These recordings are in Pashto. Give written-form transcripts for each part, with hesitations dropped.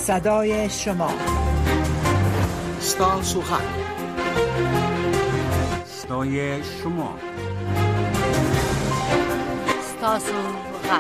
صدای شما. ستاسو حق. صدای شما. ستاسو حق.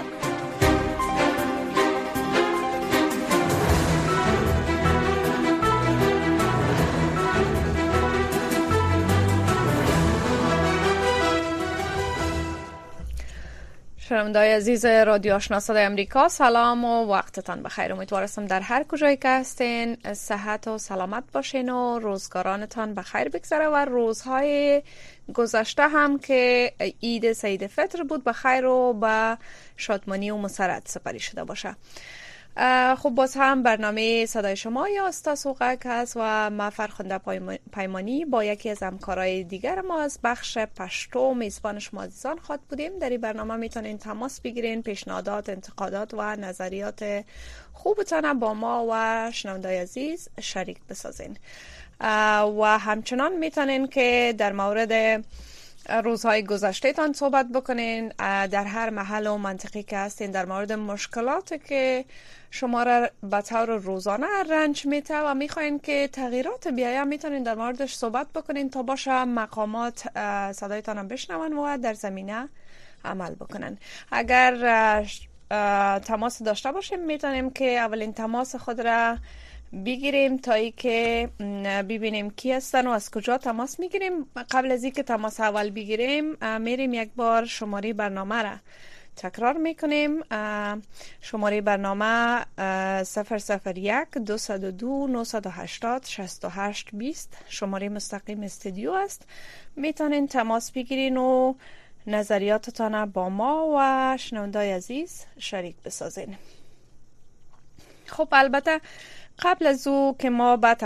شنونده‌های عزیز رادیو آشنا صدای امریکا، سلام و وقتتان بخیر. امیدوارم در هر کجایی که هستین صحت و سلامت باشین و روزگارانتان بخیر بگذره و روزهای گذشته هم که عید سعید فطر بود بخیر و با شادمانی و مسرت سپری شده باشه. خب باز هم برنامه صدای شما یا ستاسو حق هست و ما فرخنده پیمانی با یکی از همکارای دیگر ما از بخش پشتو میزبان شما عزیزان خواهد بودیم. در این برنامه میتونین تماس بگیرین، پیشنهادات، انتقادات و نظریات خوبتان با ما و شنونده‌های عزیز شریک بسازین و همچنان میتونین که در مورد روزهای گذشته تان صحبت بکنین در هر محل و منطقی که هستین، در مورد مشکلاتی که شما را به طور روزانه رنج میته و میخواین که تغییرات بیاید میتونین در موردش صحبت بکنین تا باشه مقامات صدایتان هم بشنون و در زمینه عمل بکنن. اگر تماس داشته باشیم میتونیم که اولین تماس خود را بگیریم تا ای که ببینیم کی هستن و از کجا تماس میگیریم. قبل از اینکه تماس اول بگیریم میریم یک بار شماره برنامه را تکرار میکنیم. شماره برنامه 001-202-980-68-20 شماره مستقیم استودیو است. میتونین تماس بگیرین و نظریاتتان با ما و شنونده‌های عزیز شریک بسازین. خب البته قبل از او که ما به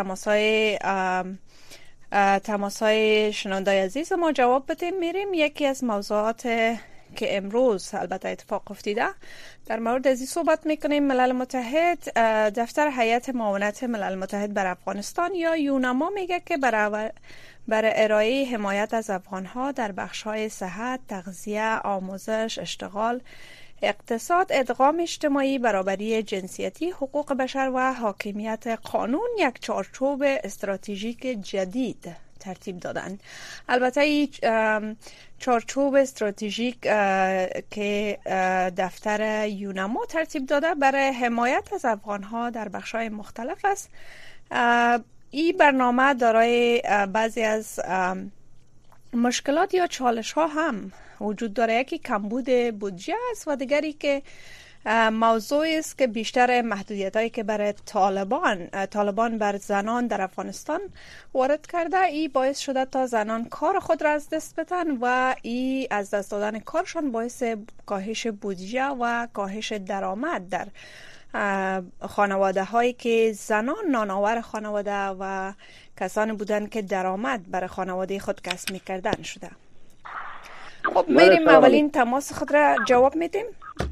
تماس‌های شنونده‌های عزیز ما جواب بدیم، میریم یکی از موضوعات که امروز البته اتفاق افتیده در مورد از این صحبت میکنیم. ملل متحد، دفتر هیئت معاونت ملل متحد بر افغانستان یا یونما میگه که برای ارائه حمایت از افغانها در بخش‌های صحت، تغذیه، آموزش، اشتغال، اقتصاد، ادغام اجتماعی، برابری جنسیتی، حقوق بشر و حاکمیت قانون یک چارچوب استراتژیک جدید ترتیب دادن. البته این چارچوب استراتژیک که دفتر یونما ترتیب داده برای حمایت از افغانها در بخش‌های مختلف است. این برنامه دارای بعضی از مشکلات یا چالش ها هم وجود داره. یکی کمبود بودجه است و دیگری که موضوعی است که بیشتر محدودیت هایی که برای طالبان بر زنان در افغانستان وارد کرده، ای باعث شده تا زنان کار خود را از دست بدن و ای از دست دادن کارشان باعث کاهش بودجه و کاهش درآمد در خانواده هایی که زنان نانآور خانواده و کسانی بودند که درآمد برای خانواده خود کسب می‌کردن شده. خب میریم اولین تماس خود را جواب میدیم.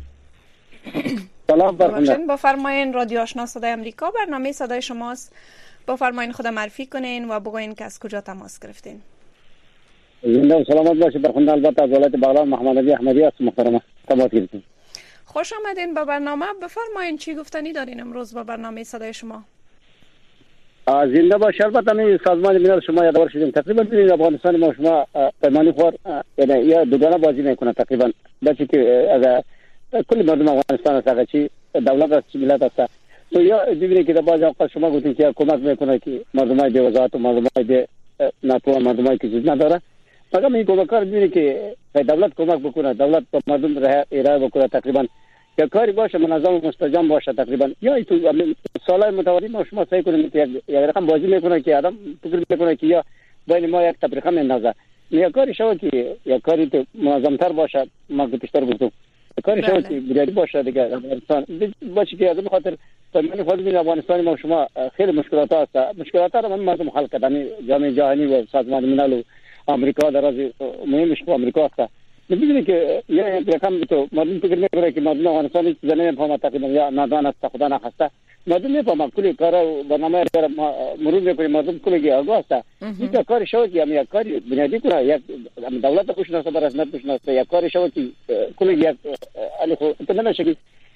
سلام برخونده. بفرمایین رادیو آشنا صدای امریکا، برنامه صدای شماست. بفرمایین خود معرفی کنین و بگوین که از کجا تماس گرفتین. زنده و سلامت باشید برخونده. البته از ولایت بغلان محمد علی احمدی است محترمه. تماس گرفتین. خوش آمدین به برنامه. بفرمایین چی گفتنی دارین امروز با برنامه صدای شما؟ زنده باش. البته می سازمان ملل شما یادآور شدیم تقریبا ببینید افغانستان ما شما پیمانی خور یعنی یا دوگانه بازی میکنه تقریبا. بچه که از کل مردم افغانستان است چی دولت است چی ملت است. تو یا ببینید که در بعضی اوقات شما گفتین که حکومت میکنه که مردمای بی وزارت و مردمای بی ناتو مردمای که چیز نداره. فقط این کمکار ببینید که دولت کمک بکنه، دولت به مردم ارائه بکنه تقریبا یا کاری باشه منظم و مستجم باشه تقریبا. یا تو سالهای متوالی ما شما سعی کنیم که یک رقم بازی میکنه که آدم فکر میکنه که یا بین ما یک تفریقه میندازه. یا کاری شو که یا کاری تو منظمتر باشه. ما پیشتر گفتم کاری شو که بریادی باشه دیگه افغانستان باشه که از این خاطر من خود ببین افغانستان ما شما خیلی مشکلات هست. مشکلات رو من مردم حل کردن. جامعه جهانی و سازمان ملل و آمریکا در از مهمش که آمریکا است. می‌بینید که یه رقم تو مردم فکر می‌کنه که مردم افغانستان زنه نمی‌فهمه تقریبا یا نادان است خدا نخواسته. مردم می‌فهمه کلی کارا برنامه مرور می‌کنه مردم کلی آگاه است. این کاری شو که یک کاری بنیادی کنه یک دولت خوش نشه بر رسمیت خوش نشه یک کاری شو که کلی یک علی خو تو نمیشه که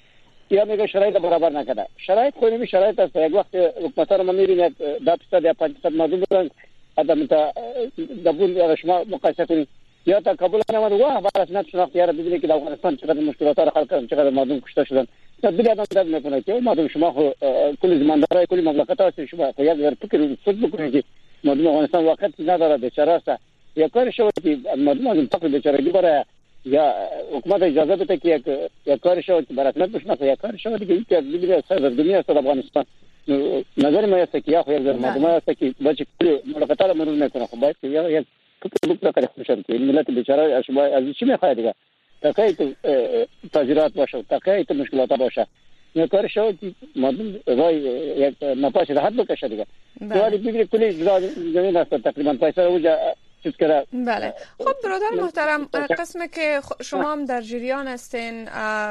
یا میگه شرایط برابر نکرده. شرایط خونی شرایط است. یک وقت حکومت‌ها رو می‌بینید 10% یا 5% مردم بودن آدم تا دبول شما مقایسه کنید یا تا کابل نماد و بر اساس شناخت یاره ببینید که در افغانستان چقدر مشکلات را حل کردن، چقدر مردم کشته شدن. تدبیر آدم درد میکنه که مردم شما کل زماندارای کل مملکت هست شما یک ذره فکر خود بکنید که مردم افغانستان واقعا نداره بیچاره است. یا کار شو که مردم از فقر بیچارگی برای یا حکومت اجازه بده که یک کار شو که برای رسمیت بشناسه، یک کار شو که ببینید سرزمین است افغانستان. نظر ما است که یا خو یک ذره مردم است که بچه کل مملکت را مرور نکنه. خب باید یا یک فکر بکنه خوشم که ملت بیچاره شما از چی میخواد دیگه تقاید تاجرات باشه، تقاید مشکلات باشه. یا کار شو که مردم رای یک نفاش راحت بکشه دیگه. ولی ببینید کلی زمین است تقریبا پیسه اونجا چیز کرده. بله. خب برادر محترم، قسمی که شما هم در جریان هستین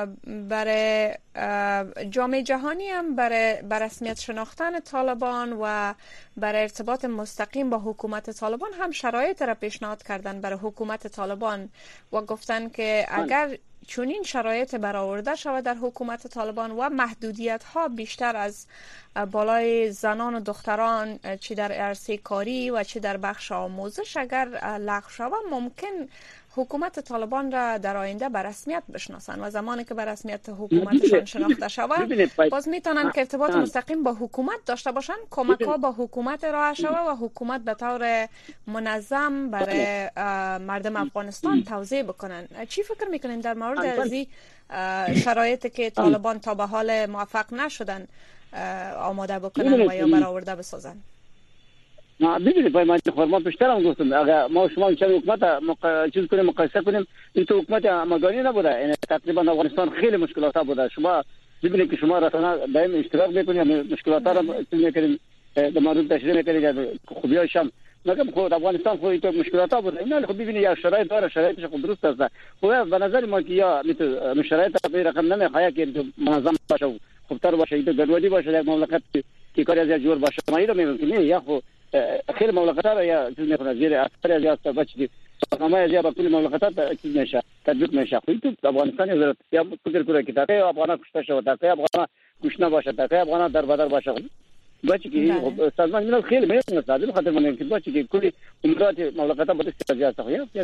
برای جامعه جهانی هم برای رسمیت شناختن طالبان و برای ارتباط مستقیم با حکومت طالبان هم شرایط را پیشنهاد کردن برای حکومت طالبان و گفتن که اگر چنین شرایط برآورده شود در حکومت طالبان و محدودیت ها بیشتر از بالای زنان و دختران چه در عرصه کاری و چه در بخش آموزش اگر لغو شود، ممکن حکومت طالبان را در آینده به رسمیت بشناسن و زمانی که به رسمیت حکومتشان شناخته شود باز میتونن که ارتباط مستقیم با حکومت داشته باشن، کمک ها با حکومت راه شود و حکومت به طور منظم برای مردم افغانستان توزیع بکنن. چی فکر میکنین در مورد از شرایطی که طالبان تا به حال موفق نشدن آماده بکنن و یا برآورده بسازن؟ ببینید باید من خورمان بیشتر هم گفتم اگر ما شما چه حکومت چیز کنیم مقایسه کنیم این تو حکومت مگانی نبوده، یعنی تقریبا افغانستان خیلی مشکلات بوده. شما ببینید که شما رسانه دائم اشتراک میکنید مشکلات را چیز میکنید در مورد تشریح میکنید خوبیاش هم مگم خود افغانستان خود تو مشکلات بوده. اینا خب ببینید یا شرایط داره، شرایطش خود درست است. خب به نظر ما که یا مثل شرایط به رقم نمیخواد که منظم باشه خوبتر باشه، این گرودی باشه در مملکت که کاری از جور باشه. ما اینو میگم که نه یا خو خیلی مملکت‌ها یا چیز می‌کنه زیر اثر از یا بچگی برنامه از یا با کل مملکت‌ها چیز میشه تطبیق میشه. خو تو افغانستان یا فکر کنه که تا افغان کشته شده، تا افغان کشته باشه، تا افغان در بدر باشه بچگی سازمان ملل خیلی می‌کنه سازمان خاطر من که بچگی کل امورات مملکت‌ها به استفاده است. یا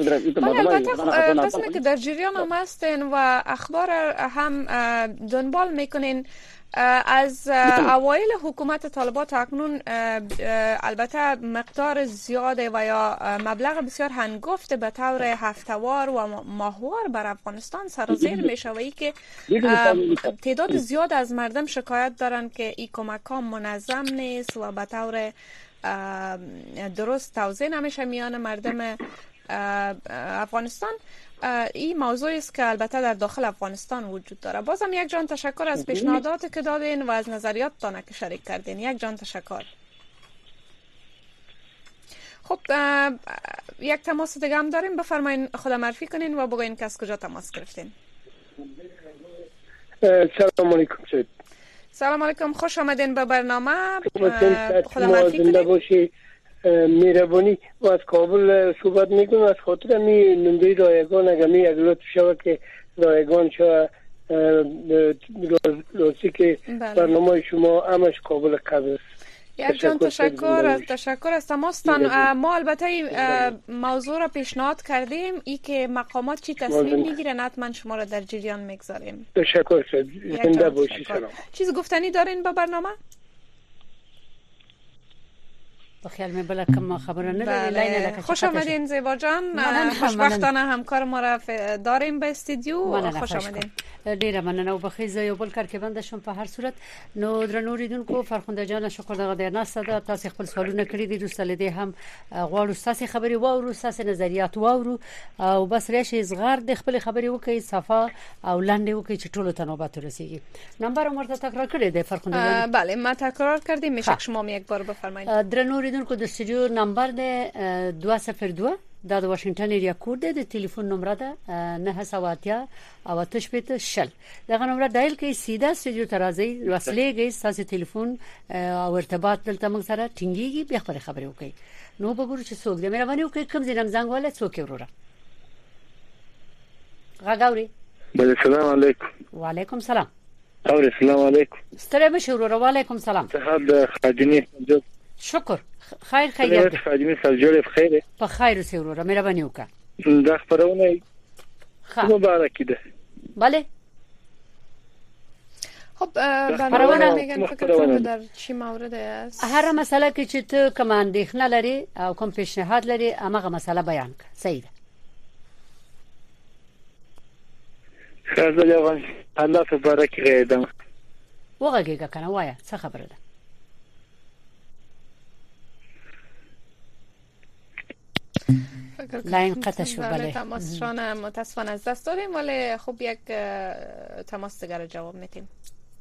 البته قسمی که در جریان هم هستین و اخبار هم دنبال میکنین از اوایل حکومت طالبان تا اکنون البته مقدار زیاده و یا مبلغ بسیار هنگفت به طور هفته‌وار و ماهوار بر افغانستان سرازیر میشه و ای که تعداد زیاد از مردم شکایت دارن که این کمک ها منظم نیست و به طور درست توزیع نمیشه میان مردم افغانستان. این موضوعی است که البته در داخل افغانستان وجود داره. بازم یک جان تشکر از پیشنهاداتی که دادین و از نظریاتتان که شریک کردین. یک جان تشکر. خب یک تماس دیگه هم داریم، بفرمایین خود معرفی کنین و بگوین که از کجا تماس گرفتین. سلام علیکم سید. سلام علیکم، خوش آمدین به برنامه. خود معرفی کنین. میربانی و از کابل صحبت میکنم. از خاطر می نمره رایگان اگر می اگلات شود که رایگان شود راستی که برنامه شما همش کابل قبل است. یک جان تشکر از تماستان. ما البته موضوع را پیشنهاد کردیم ای که مقامات چی تصمیم میگیرن حتما شما را در جریان میگذاریم. تشکر شد. زنده باشی. سلام. چیز گفتنی دارین به برنامه؟ بخیال می بله کم خبرانه بله. خوش آمدین زیبا جان. خوشبختانه همکار ما را داریم به استودیو. خوش آمدین. ډیره مننه او بخیز یو بل کار کې بند شم په هر صورت نو درنوریدونکو فرخنده جان شکر دغه د ناسه د تاسو خپل سوالونه کړی دي دوستله دي هم غواړو تاسو خبري واورو تاسو نظریات واورو او بس راشي صغار د خپل خبري وکي صفه او لاندې وکي چې ټولو ته نوبت ورسیږي. نمبر مرته تکرار کړی دی فرخنده جان؟ بله ما تکرار کردیم. میشه شما یک بار بفرمایید؟ درنوریدونکو د استودیو نمبر دی 202 دا د واشنگټن ایریا کوډ دی. د ټلیفون نمبر ده 980 او 880 دغه نمبر ډایل کړئ سیده استودیو ته راځي وسلېږئ تاسو ټلیفون او ارتباط دلته موږ سره ټینګيږي بیا خبرې وکړئ. نو به ګورو چې څوک دې مهرباني وکړئ کوم ځینم زنګ ولا څوک وروره غاګوري. بله سلام علیکم. وعلیکم سلام. السلام علیکم. ستړي مشه وروره. وعلیکم السلام. صاحب خادمي شکر. خیر خیریت. خادمي سرجوړ بخیر. په خیر اوسې وروره. مهرباني وکړه. دا خبرونه مبارک ده. بله. خب برنامه میگن فکر کنم در چی مورد است؟ هر مسئله که چې ته کوم اندېښنه لري او کوم پیشنهاد لري هغه مسئله بیان کړه. صحیح ده. خاصه جواب الله تبارک غیدم. وګورګه کنه وایا څه خبره ده؟ لاین قطع شو. بله تماسشان متاسفانه از دست داریم ولی خب یک تماس دیگر جواب میدیم.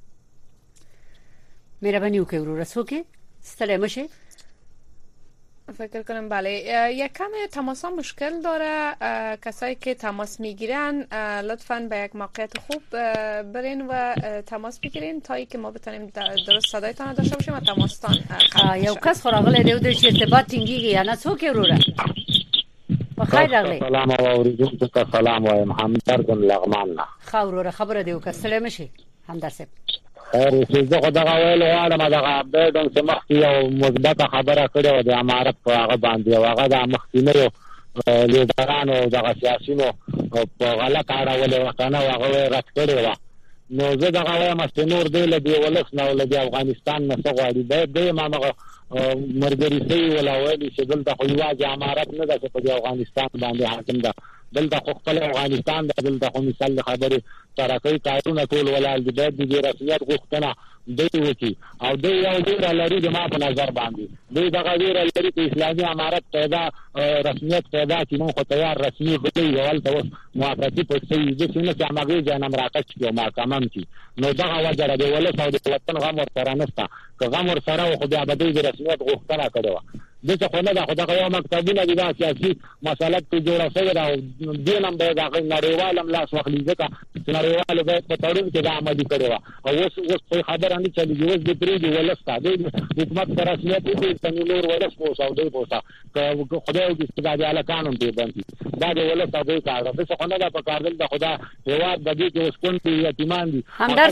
مهربانی وکړئ وروره. څوک ستړي مشه؟ فکر کنم بله یک کم تماس ها مشکل داره. کسایی که تماس میگیرن لطفاً به یک موقعیت خوب برین و تماس بگیرین تا اینکه ما بتونیم درست صدایتان داشته باشیم و تماستان یو کس خوراغله دیو چې ارتباط ټینګیږي یا نه. څوک وروره؟ بخیر راغلی. سلام اوریدونکو ته سلام وایم. همدرد لغمان نه. خاوروره خبره دی وکړه. ستړي مشه همدرد صاحب. خیر زه خو دغه ویل غواړم دغه بدون چې مخکې یو مثبته خبره کړې وه د امارت په هغه باندې او هغه د مخکینیو لیډرانو دغه سیاسینو په غلطه اړولې وه که نه هغه رد کړې وه. نو زه دغه وایم چې نور دی له دې ولس نه او له دې افغانستان نه څه غواړي باید دی هم همغه ملګري شوي ولا ویلي چې دلته خو یوازې امارت نه ده چې په دې افغانستان باندې حاکم ده. دلته خو خپل افغانستان ده. دلته خو مثال د خبرې سره کوي کارونه ټول ولاړ دي. باید د دې رسمیت غوښتنه دوی وکړي او دوی یو ویره لري د ما په نظر باندې. دوی دغه ویره لري چې اسلامي امارت پیدا رسمیت پیدا کړي. نو خو تیار رسمي دی هلته اوس موافقتي پوښتنې دي چې نه چې همغې ځای نه مراکش کړي او محکمه هم کړي. نو دغه وجه د ولس او د وطن غم ورسره نشته. که غم ورسره و خو بیا به دوی د رسمیت غوښتنه کړې وه. دلته خو نه ده. خو دغه یو مکتبونه دي دا سیاسي مسله پرې جوړه شوې ده او دین هم باید هغه نړیوال هم لاس واخلي ځکه چې نړیوالو باید په تړون کې دا عملي کړې وه. او اوس خو خبره نه چلېږي. اوس د پرېږدي ولس ته دوی حکومت په رسمیت وکړي که نور ولس پوسه او دوی پوسه که خدای وکړي چې دا د هلکانو هم پرېبند کړي. دا د ولس او دوی کار ده. داسې خو نه ده په کار دلته خو دا هېواد د دې کې اوس کونډې یتیمان دي. همدرد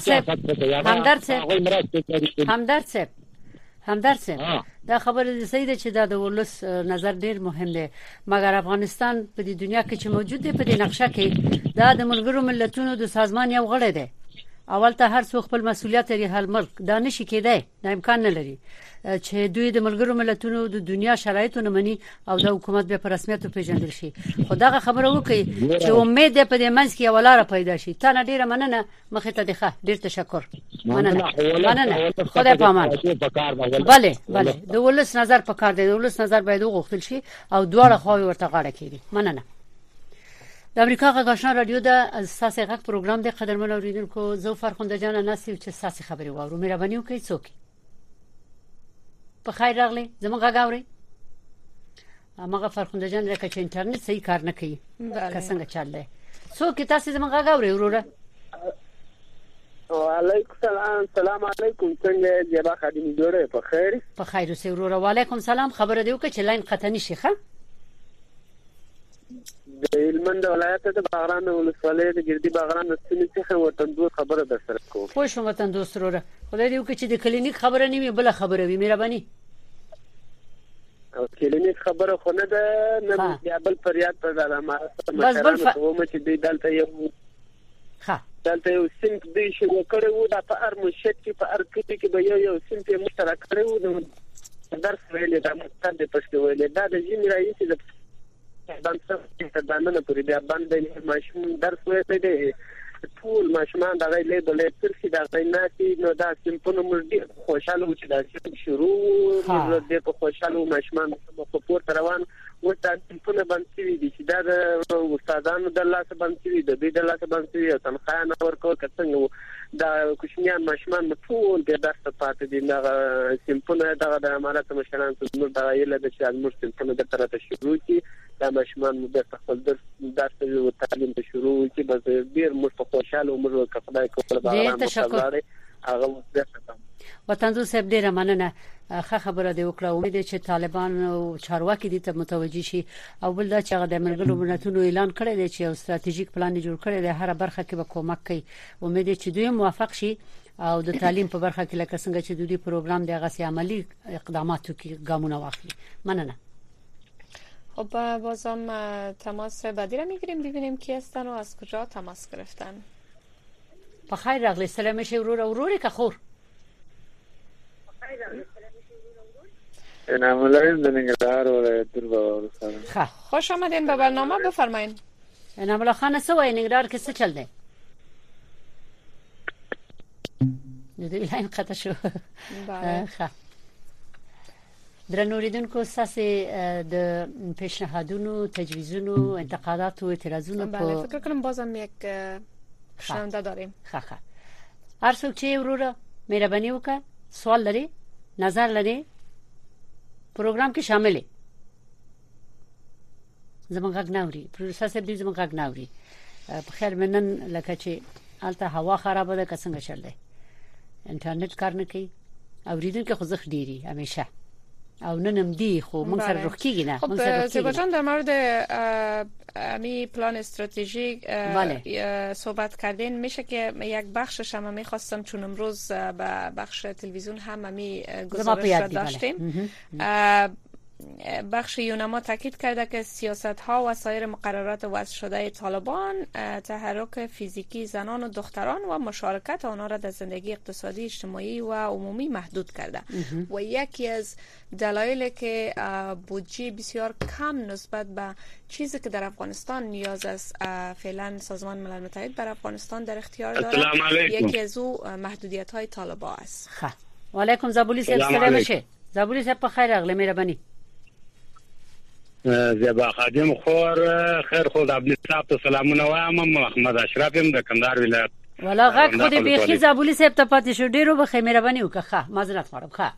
صاحب دا خبره صحیح ده چې دا د ولس نظر ډیر مهم دی. مګر افغانستان په دې دنیا کې چې موجود دی په دې نقشه کې دا د ملګرو ملتونو د سازمان یو غړی دی. اول ته هر څوک خپل مسولیت لري. هر ملک دا نشي کېدای. دا امکان نه لري چې دوی د ملګرو ملتونو د دنیا شرایطونه مني او د حکومت به په رسمیت پیژندل شي. خدای خبره وکړي چې امید په دې منځ کې یو لار پیدا شي. تا نه ډیره مننه. مخې ته دی. ډیر تشکر. مننه. خدای پامان. بله د ولس نظر په کار دی. د ولس نظر باید وغوښتل شي او دواړه خواوې ورته غاړه کړي. مننه. د امریکا غږ آشنا رادیو د اساس غږ پروګرام د قدرمن اوریدونکو زو فرخنده جان ناسیو چې اساس خبري واورو. مهرباني وکړئ. څوک په خیر راغلی زموږ غږ اوري؟ هغه فرخنده جان لکه چې انټرنیټ صحیح کار نه کوي. که څنګه چل دی؟ څوک تاسو زموږ غږ اوري وروره؟ وعلیکم السلام. سلام علیکم. څنګه جبا خادمي جوړه په خیر؟ په خیر اوسې وروره. وعلیکم سلام. خبره دی وکړه چې لاین قطع نشي. ښه د هلمند ولایت د باغران ولسوالۍ د ګردی باغران د سیمې څخه وطن دوست خبره در سره کوم. خو شو وطن دوست وروره. خدای دې وکړي چې د کلینیک خبره نه وي بل خبره وي. مهرباني. او کلینیک خبره خو نه ده. نه بیا بل فریاد پر دلمه بس بل چې دوی دلته یو دلته یو سیم دوی شروع کړی و. دا په هر مشت کې په هر کلی کې به یو سیم په مشترک کړی و. درس ویلې دا مستند پښتو ویلې دا د جمی رئیس د باندې پورې بیا باندې ماشوم درس ویلې دی. ټول ماشومان دغه لیبل ترسي دغه ناتي. نو دا سیمپونه موږ ډیر خوشاله و چې دا شروع موږ ډیر خوشاله و. ماشومان په پورته روان و. دا سیمپونه باندې دي چې دا د استادانو د لاسه باندې د دې د لاسه باندې او تنخواه نه ورکول کڅنګ دا کوچنیان ماشومان ټول د درس پاتې دي. دا سیمپونه دغه د امارات مشران څخه دا یله د چې موږ سیمپونه د طرفه شروع کی. دا ماشومان مو د خپل درس او تعلیم ته شروع کی. بس ډیر موږ خوشاله او موږ کفدای کوله باغران مشاورې هغه وطن صاحب ډیره مننه خبره دی وکړه. امید چې طالبان او چارواکي دې ته متوجي شي او بل دا چې هغه د ملګرو ملتونو اعلان کړی دی چې یو ستراتیژیک پلان جوړ کړی دی هر برخه کې به کومک کوي. امید چې دوی موافق شي او د تعلیم په برخه کې لکه څنګه چې دوی پروګرام دی هغه سي عملی اقداماتو کې ګامونه واخلي. مننه. خب بازم تماس بعدی را میگیریم ببینیم کی هستن و از کجا تماس گرفتن. بخیر راغلی. سلام شه وروره که خور. انا ملایم د ننګرهار ولایت دربار سره. خوش آمدین به برنامه. بفرمایین. انا ملا خان سو ننګرهار کې څه چل دی؟ دې لاین قطع شو. بله. درنوریدونکو ساسي د پیشنهادونو، تجویزونو، انتقاداتو، اعتراضونو بله فکر کنم بازم یک شنونده داریم. هر څوک چې وروره مهرباني وکړه سوال لري، نظر لري، پروګرام کې شامل زمونږ غږ ناوري. پروفیسور صاحب دې زمونږ غږ ناوري. په خیر منن لکه چې الته هوا خرابه ده که څنګه چل دی، انټرنیټ کار نه کوي، اوریدونکو خو زخ ډیری همیشه او ننم دی خو من سر روح کیږي نه. خب زیباجان در مورد امی پلان استراتژیک صحبت کردین. میشه که یک بخشش هم میخواستم چون امروز به بخش تلویزیون هم امی گزارش را داشتیم. بخش یونما تاکید کرده که سیاست ها و سایر مقررات وضع شده طالبان تحرک فیزیکی زنان و دختران و مشارکت آنها را در زندگی اقتصادی، اجتماعی و عمومی محدود کرده و یکی از دلایلی که بودجه بسیار کم نسبت به چیزی که در افغانستان نیاز است فعلا سازمان ملل متحد بر افغانستان در اختیار دارد، یکی از او محدودیت های طالبان است. و علیکم زابولی صاحب. سلام شه زابولی صاحب. په خیر اغله مهرباني. زیبا خادم خور خیر خود عبد صاحب ته سلامونه وایم. محمد اشرف د کندهار ولایت. ولا غږ خو دې بيخي زابولی صاحب ته پاتې شو. ډیرو به مهرباني وکړه. معذرت غواړم.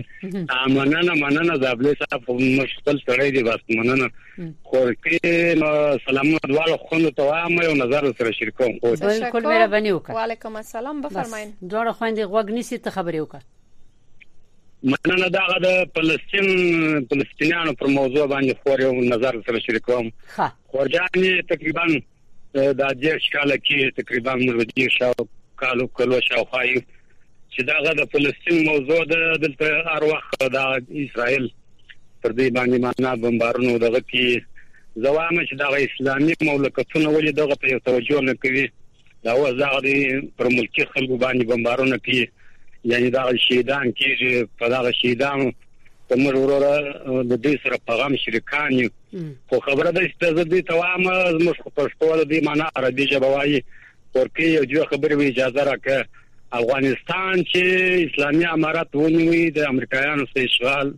مننه زابولی صاحب مشکل سره دی. بس مننه خور کې سلامونه دواله خوند ته وایم یو نظر سره شریکوم. بالکل مهرباني وکړه. وعلیکم السلام. بفرمایئ. دوړه خويندې غوږ نيسي ته خبرې وکړه. مننه دا د فلسطینیانو پر موضوع باندې خور یو نظر سره شریکوم. خورجان تقریبا د 10 کال کې تقریبا مرودي شاو کالو شاوخای چې دا د فلسطین موضوع د دلته هر وخت د اسرائیل پر دې باندې معنا بمبارونو دغه کې زوامه چې د اسلامي مملکتونو ولې دغه په توجه نه کوي. دا وځه د پر ملکی خلکو باندې بمبارونه کوي. یعنی دا شهیدان کیږي. په دا شهیدانو په موږ وروره د دې سره پیغام شریکان یو. خو خبره ده چې د دې توام موږ په پښتو د معنا عربي ژبه وایي. ورکه یو خبرې وی اجازه راکړه. افغانستان چې اسلامي امارات ونیوي د امریکایانو سره اشغال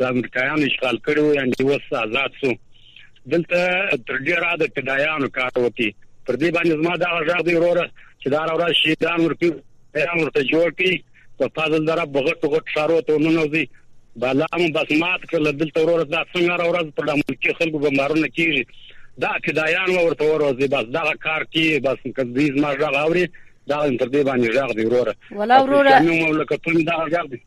کړو یعنی اوس آزاد شو. دلته تر ډیره د کډایانو کار وکي. پر دې باندې زما دا غږ دی وروره چې دا راوړل شهیدان ورته جوړ کی په فاضل دره بغټ شارو ته نوځي بالام بس مات کړل. دلته وروره دا څنګه راوړل په ملکی خلکو بمبارونه کیږي. دا کډایان ورته ورځي. بس دا کار کی بس کدي زما غږ اوري. دا تر دې باندې غږ دی وروره. ولا وروره مملکتونه دا غږ دی.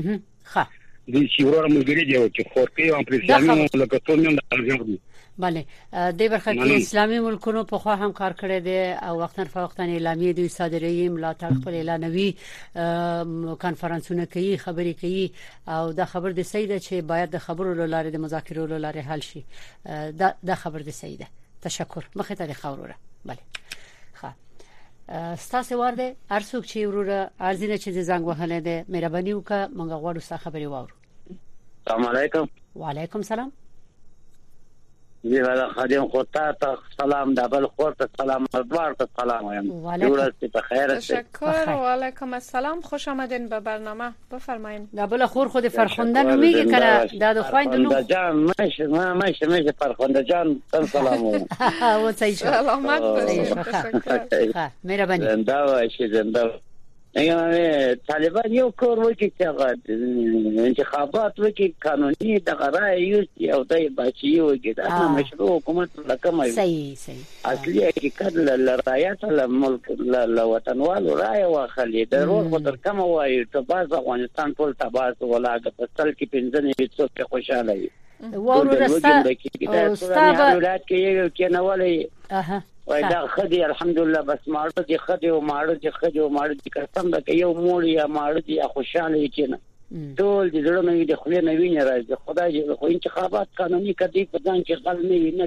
دي چې وروره ملګری دی چې خورکي او پرېسامي مملکتونه دا غږ دی. بله د برخه کې اسلامي ملکونو په خوا هم کار کړی دی او وختن فوقتن اعلامیه دوی صادرې ملاتړ خپل اعلانوي کانفرنسونه کوي، خبرې کوي او دا خبر د سیده چې باید د خبرو لاره د مذاکرو لاره حل شي. دا خبر د سیده. تشکر. مخه ته خوروره. بله ستاسو ورده ارڅوک چې وروره ارزینه چې زنګ وهله ده مهرباني وکړه مونږ غواړو ستاسو خبرې واورو. السلام علیکم. وعلیکم السلام. زه ولا خادم خطا سلام دبل خورت سلام دوار سلام وایم. وعلیکم په خیر. تشکر. و علیکم السلام. خوش آمدین به برنامه. بفرمایید. دبل خور خود فرخنده میگه کنه داد خویند نو جان ماشه فرخنده جان سلام وایم. و صحیح شد. سلامت باشید. تشکر. مهربانی. زنده باشید. زنده. طالبان یو کور وکړي چې انتخابات وکړي قانوني د غرای یو دای بچي وکړي دا مشروع حکومت لکه صحیح اصلي حقیقت لرایات الملک لوطنوالو رای واخلي د روز په تر کوم وایي ته باز افغانستان ټول تباس ولاګه په سل کې 15 څوک خوشاله وي وورو رستا ولایت کې یو کېنولې وای دا خدي الحمدلله بس ماړه دي خدي او ماړه دي خدي او ماړه دي قسم ده یو موړ یا ماړه دي خوشاله کېنه ټول دې زړه نه دي خو نه ویني راځي خدای دې خو انتخابات قانوني کدي په ځان کې غل نه ویني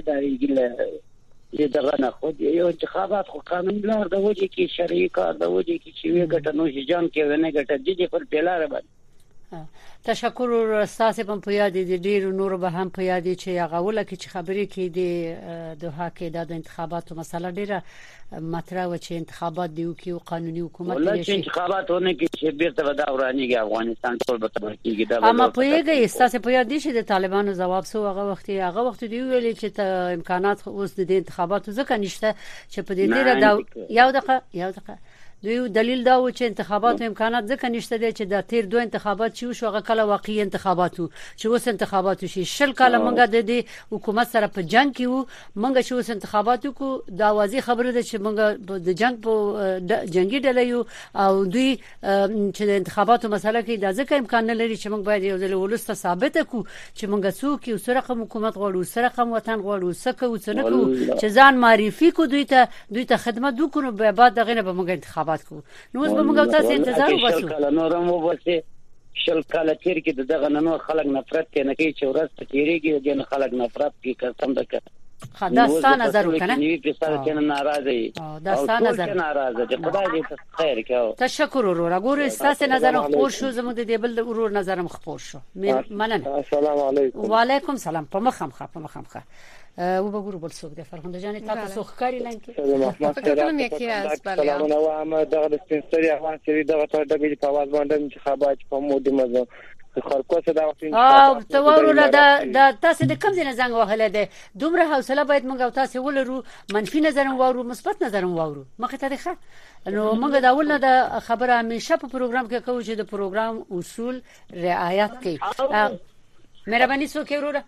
دایږي دغه نه خو یو انتخابات خو قانوني لار د وجه کې شرعي کار د وجه کې چې وی ګټه نو جان کې ونه ګټه دي پر پلار باندې تشکر استاد په پیاد دي ډیر نور به هم پیاد دي چې هغه ولکه چې خبرې کې دي دوه کې د انتخاباتو مسله ډیره مطرح و چې انتخابات دی او کې قانوني حکومت دی چې انتخاباتونه کې چې بیرته د اورانیږي افغانستان ټول به تباه کیږي دا اما پیږي استاد پیاد دي چې د طالبانو جواب سو هغه وخت دی ویل چې امکانات اوس د انتخاباتو ځکه نشته چې په دې ډیره یو دقیقه دوی دلیل دا و چې انتخابات امکانات ځکه نشته دي چې د تیر دوه انتخابات چې شو هغه کله واقعي انتخاباتو چې اوس انتخاباتو شي شل کله مونږ د دې حکومت سره په جنگ کې وو مونږ چې اوس انتخاباتو کو دا واضح خبره ده چې مونږ د جنگ په جنگي ډله یو او دوی چې د انتخاباتو مسله کې د ځکه امکان نه لري چې مونږ باید یو ځل ولسته ثابت کو چې مونږ څوک یو سره حکومت غواړو سره وطن غواړو سکه او څنګه کو چې ځان معرفي کو دوی ته خدمت وکړو به بعد دغه نه به مونږ انتخابات کو نو اوس به موږ تاسو انتظار وباسو کله نورم وباسي شل کله تیر کې دغه نو خلک نفرت کوي چې ورځ تیریږي د خلک نفرت کوي قسم ده داستان نظر وکنه نیوی په سره کې ناراضي داستان نظر ناراضه چې خدای دې خیر کړو تشکر ورور ګور تاسو نظر خپور شو زموږ د دې بل ورور نظرم خپور شو مننه السلام علیکم وعلیکم سلام په مخه او به ګورو بل څوک د فرخنده جان تاسو ښکاری لاین کې فکرم یکی از سلام علیکم دغه سپینسری افغان سری دغه ټول د په आवाज باندې انتخابات په مودي مزه خرکوسه دا وخت او ته ورور دا تاسو د کوم ځای زنګ وهله ده دومره حوصله باید موږ تاسو ولرو منفي نظر وورو مثبت نظر وورو مخه تاریخ نو موږ دا ولنه د خبره همیشه په پروګرام کې کوو چې د پروګرام اصول رعایت کړي مهرباني وکړئ ورور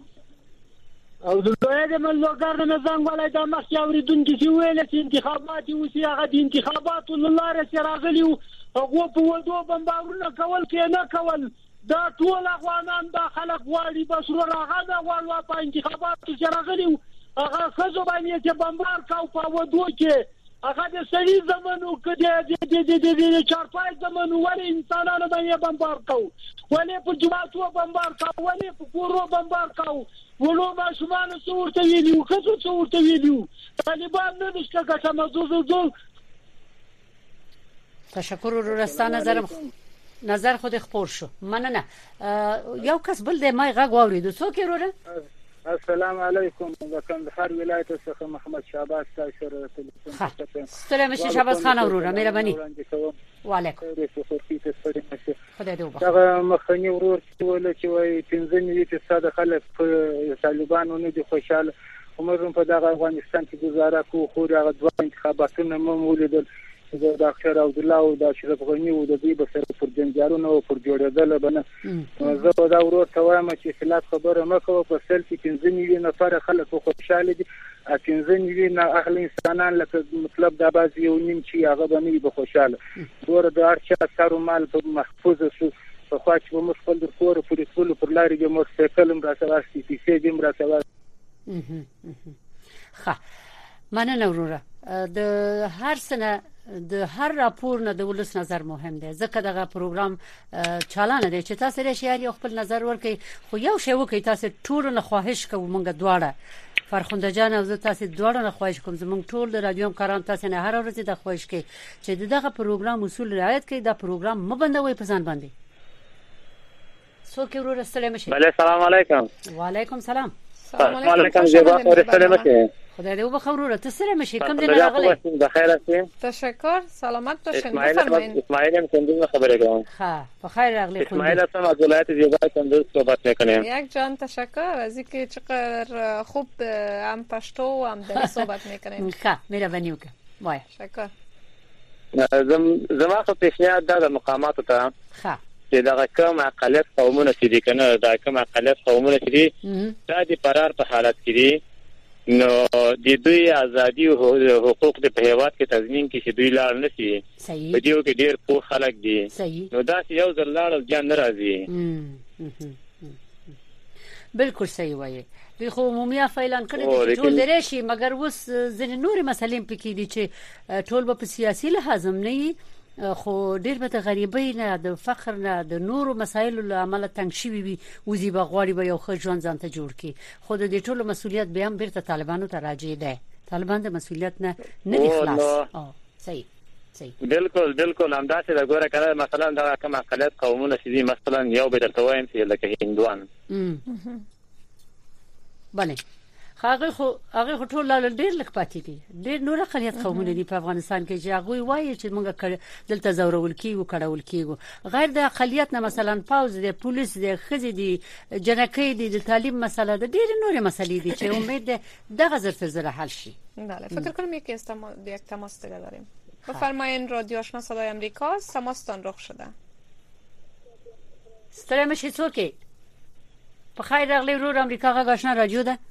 او زه د ملګرو نه څنګه ولای دا مخکې اوریدونکو چې ویل چې انتخابات وسی هغه د انتخاباتو لاره چې راغلی هغه په ودو بمبارونه کول کې نه کول دا ټول افغانان د خلک واړي بس راغله دا غواړي په انتخاباتو چې راغلی هغه خزو باندې چې بمبار کاو په ودو کې هغه د سړي زمونو کې د چارپای زمونو ولې انسانانو باندې بمبار کاو ولې په جماعتو بمبار کاو ولې په کورو بمبار کاو ولو ما شمانه صورت ویلو خزو صورت ویلو طالبان نه نشته که موضوع تشکر ورستان نظر خود خپور شو مننه یو کس بل د مای غږ واورید څوک وروره السلام علیکم د کندهار ولایت څخه محمد شعباز تاسو ته سلام شي شعباز خان وروره مهرباني وعلیکم خدای دې وبخښي دا مخنی ورور چې ویل چې وای 15% خلک په طالبانو نه دي خوشاله عمر په دغه افغانستان کې گزاره کو خو دغه دوه انتخاباتونه مولیدل د ډاکټر عبدالله او د اشرف غنی او د دې بسره پر جنجالونو او پر جوړېدل بنه زه دا ورور ته وایم چې خلاف خبره مکو په سل کې 15 میلیون نفر خلک خوشاله دي 15 میلیون اهل انسانان لکه مطلب دا باز یو نیم چې هغه باندې به خوشاله ور د ارچا سارو مال په محفوظ شو په خوا چې موږ خپل د کور پر ټول پر لارې د موټرسایکل هم راځي پیسې دې راځي ښه مننه وروره د هر سنه د هر راپور نه د ولس نظر مهم دی ځکه دغه پروګرام چالانه دی چې تاسو لري شهر یو خپل نظر ورکړي خو یو شی وکړي تاسو ټول نه خواهش کوم مونږ دواړه فرخنده جان او تاسو دواړه نه خواهش کوم زمونږ ټول د رادیو کاران تاسو نه هر ورځ د خواهش کوي چې دغه پروګرام اصول رعایت کړئ دا پروګرام مبندوي په ځان باندې څوک ورور السلام علیکم السلام علیکم وعلیکم سلام السلام علیکم جواب ورسره خدای دې وبخوره ته سره مشي کوم دې نه راغلی بخیر اوسئ تشکر سلامت باشین بفرمایید اسماعیل هم کندوز خبره کوم ها بخیر راغلی اسماعیل هستم از ولایت زیبای کندوز صحبت میکنیم یک جان تشکر از اینکه چقدر خوب هم پشتو و هم دری صحبت میکنیم ها مهربانی وکړه وای تشکر زما خو پیشنهاد د مقاماتو ته ها چې دا کوم اقلیت قومونه چې دي کنه دا کوم اقلیت قومونه چې دي دا د فرار په حالت کې دي نو د دوی ازادي او حقوق د په هیواد کې تضمین کې چې دوی لاړ نشي صحیح په دیو کې ډیر په خلک دي صحیح نو دا یو ځل لاړ ځان ناراضي بالکل صحیح وایي وی خو عمومي اعلان کړی دی ټول درې شي مګر اوس ځینې نورې مسلې پکې دي چې ټول په سیاسي لحاظ نه خو ډیر به د غریبۍ نه د فقر نه د نورو مسایلو له امله تنګ شوي وي وزي بغواړي به یو ښه ژوند ځان ته جوړ کړي خو د دې ټولو مسولیت به هم بیرته طالبانو ته راځي دی طالبان د مسولیت نه دي خلاص صحیح بالکل همداسې د ګوره کنه مثلا دا کوم اقلیت قومونه چې دي مثلا یو به درته وایم چې لکه هندوان بله هغه خو ټول ډېر لږ پاتې دي ډېر نور اقلیت قومونه دي په افغانستان کې چې هغه وایي چې موږ دلته زورول کیږو کړهول کیږو غیر د اقلیت نه مثلا پاوز دي پولیس دي خزي دي جنکې دي د تعلیم مسله ده ډېر نور مسلې دي چې امید دغه زرتر حل شي بله فکر کنم یک تماس داریم بفرمایین رادیو آشنا صدای آمریکا تماستان رخ شده ستړی مشي څوک په خیر راغلی ورور امریکا غږ آشنا رادیو ده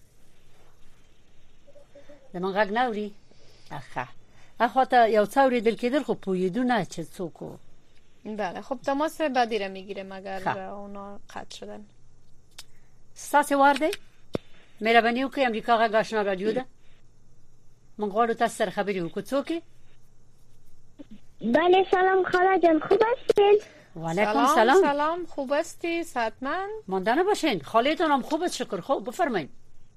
زمونږ غږ نه اوري اخواته یو څاوري دل کېدل خو پویدونه چې څوک بله خب تماس بعدی را میگیریم اگر اونا قطع شدن ستاسې وار دی مهرباني وکړئ امریکا غږ آشنا رادیو ده موږ غواړو تاسو سره خبرې وکړو څوک بله سلام خاله جان خوب هستین؟ وعلیکم سلام خوب هستی صحتمند ماندانه باشین خالتون هم خوب است شکر خوب بفرمایید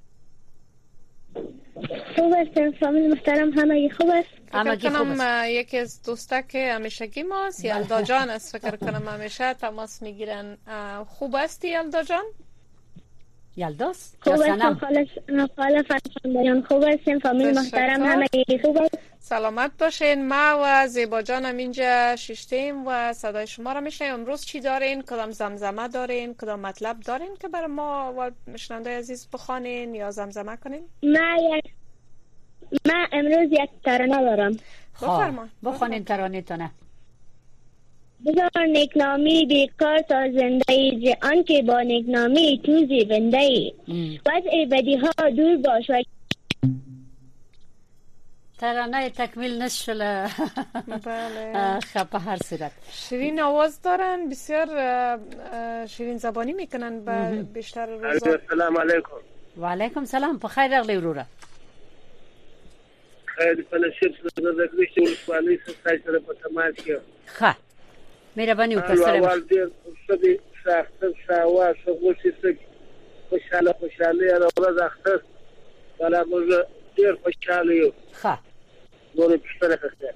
خوب هستم فامیل محترم همگی خوب است فکر کنم یکی از دوستک همیشگی ماست یلدا جان است فکر کنم همیشه تماس میگیرن خوب هستی یلدا جان یلداست خوب هستم خاله فرزندان خوب هستیم فامیل محترم همگی خوب است سلامت باشین ما و زیبا جانم اینجا ششتیم و صدای شما را میشنیم امروز چی دارین کدام زمزمه دارین کدام مطلب دارین که برای ما و مشنونده عزیز بخوانین یا زمزمه کنین ما امروز یک ترانه دارم بخوانین ترانه تونه بزار نیکنامی بیکار تا زندگی جان که با نیکنامی تو زیبندهی وضع بدی ها دور باش و ترانه تکمیل نشله بله خب هر صورت شیرین آواز دارن بسیار شیرین زبانی میکنن بیشتر روزا السلام علیکم و علیکم سلام په خیر راغلی وروره خیر فلسفه د دغه ولسوالۍ سره په تماس کې ښه مهرباني وکړئ سره اول دې څه ساخته شاوه څه خوشاله او ورځ اخته ولا موږ ډیر خوشاله یو ښه نور پښتنه کړه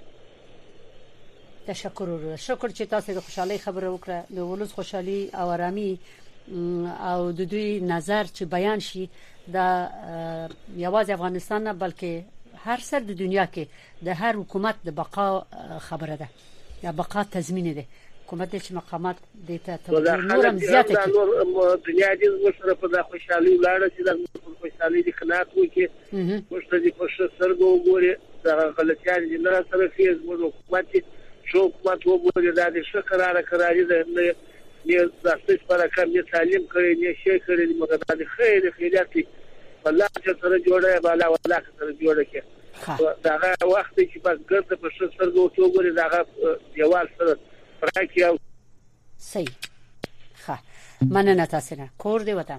تشکر شکر چې تاسو د خوشحالي خبره وکړه د ولوس خوشحالي او آرامي او د دوی نظر چې بیان شي د یوازې افغانستان نه بلکې هر سر د دنیا کې د هر حکومت د بقا خبره ده یا بقا تضمین ده حکومت چې مقامات د ته نورم زیاته کړي دنیا دې وسره په خوشحالي ولاړه چې د خوشحالي د خنات وکړي مشتري په سرګو وګوري دا غلطیان دي نه سره فیز مو حکومت شو حکومت وګوري دا د شکراره قراري ده نه تاسو پر کار نه تعلیم کړی نه شي کړی مګر دا خیر خیراتي الله چې سره جوړه بالا ولا سره جوړه کې دا وخت چې بس ګرځي په سرګو وګوري دا دیوال سره راکیو صحیح ښه مننه تاسو نه کور دی وطن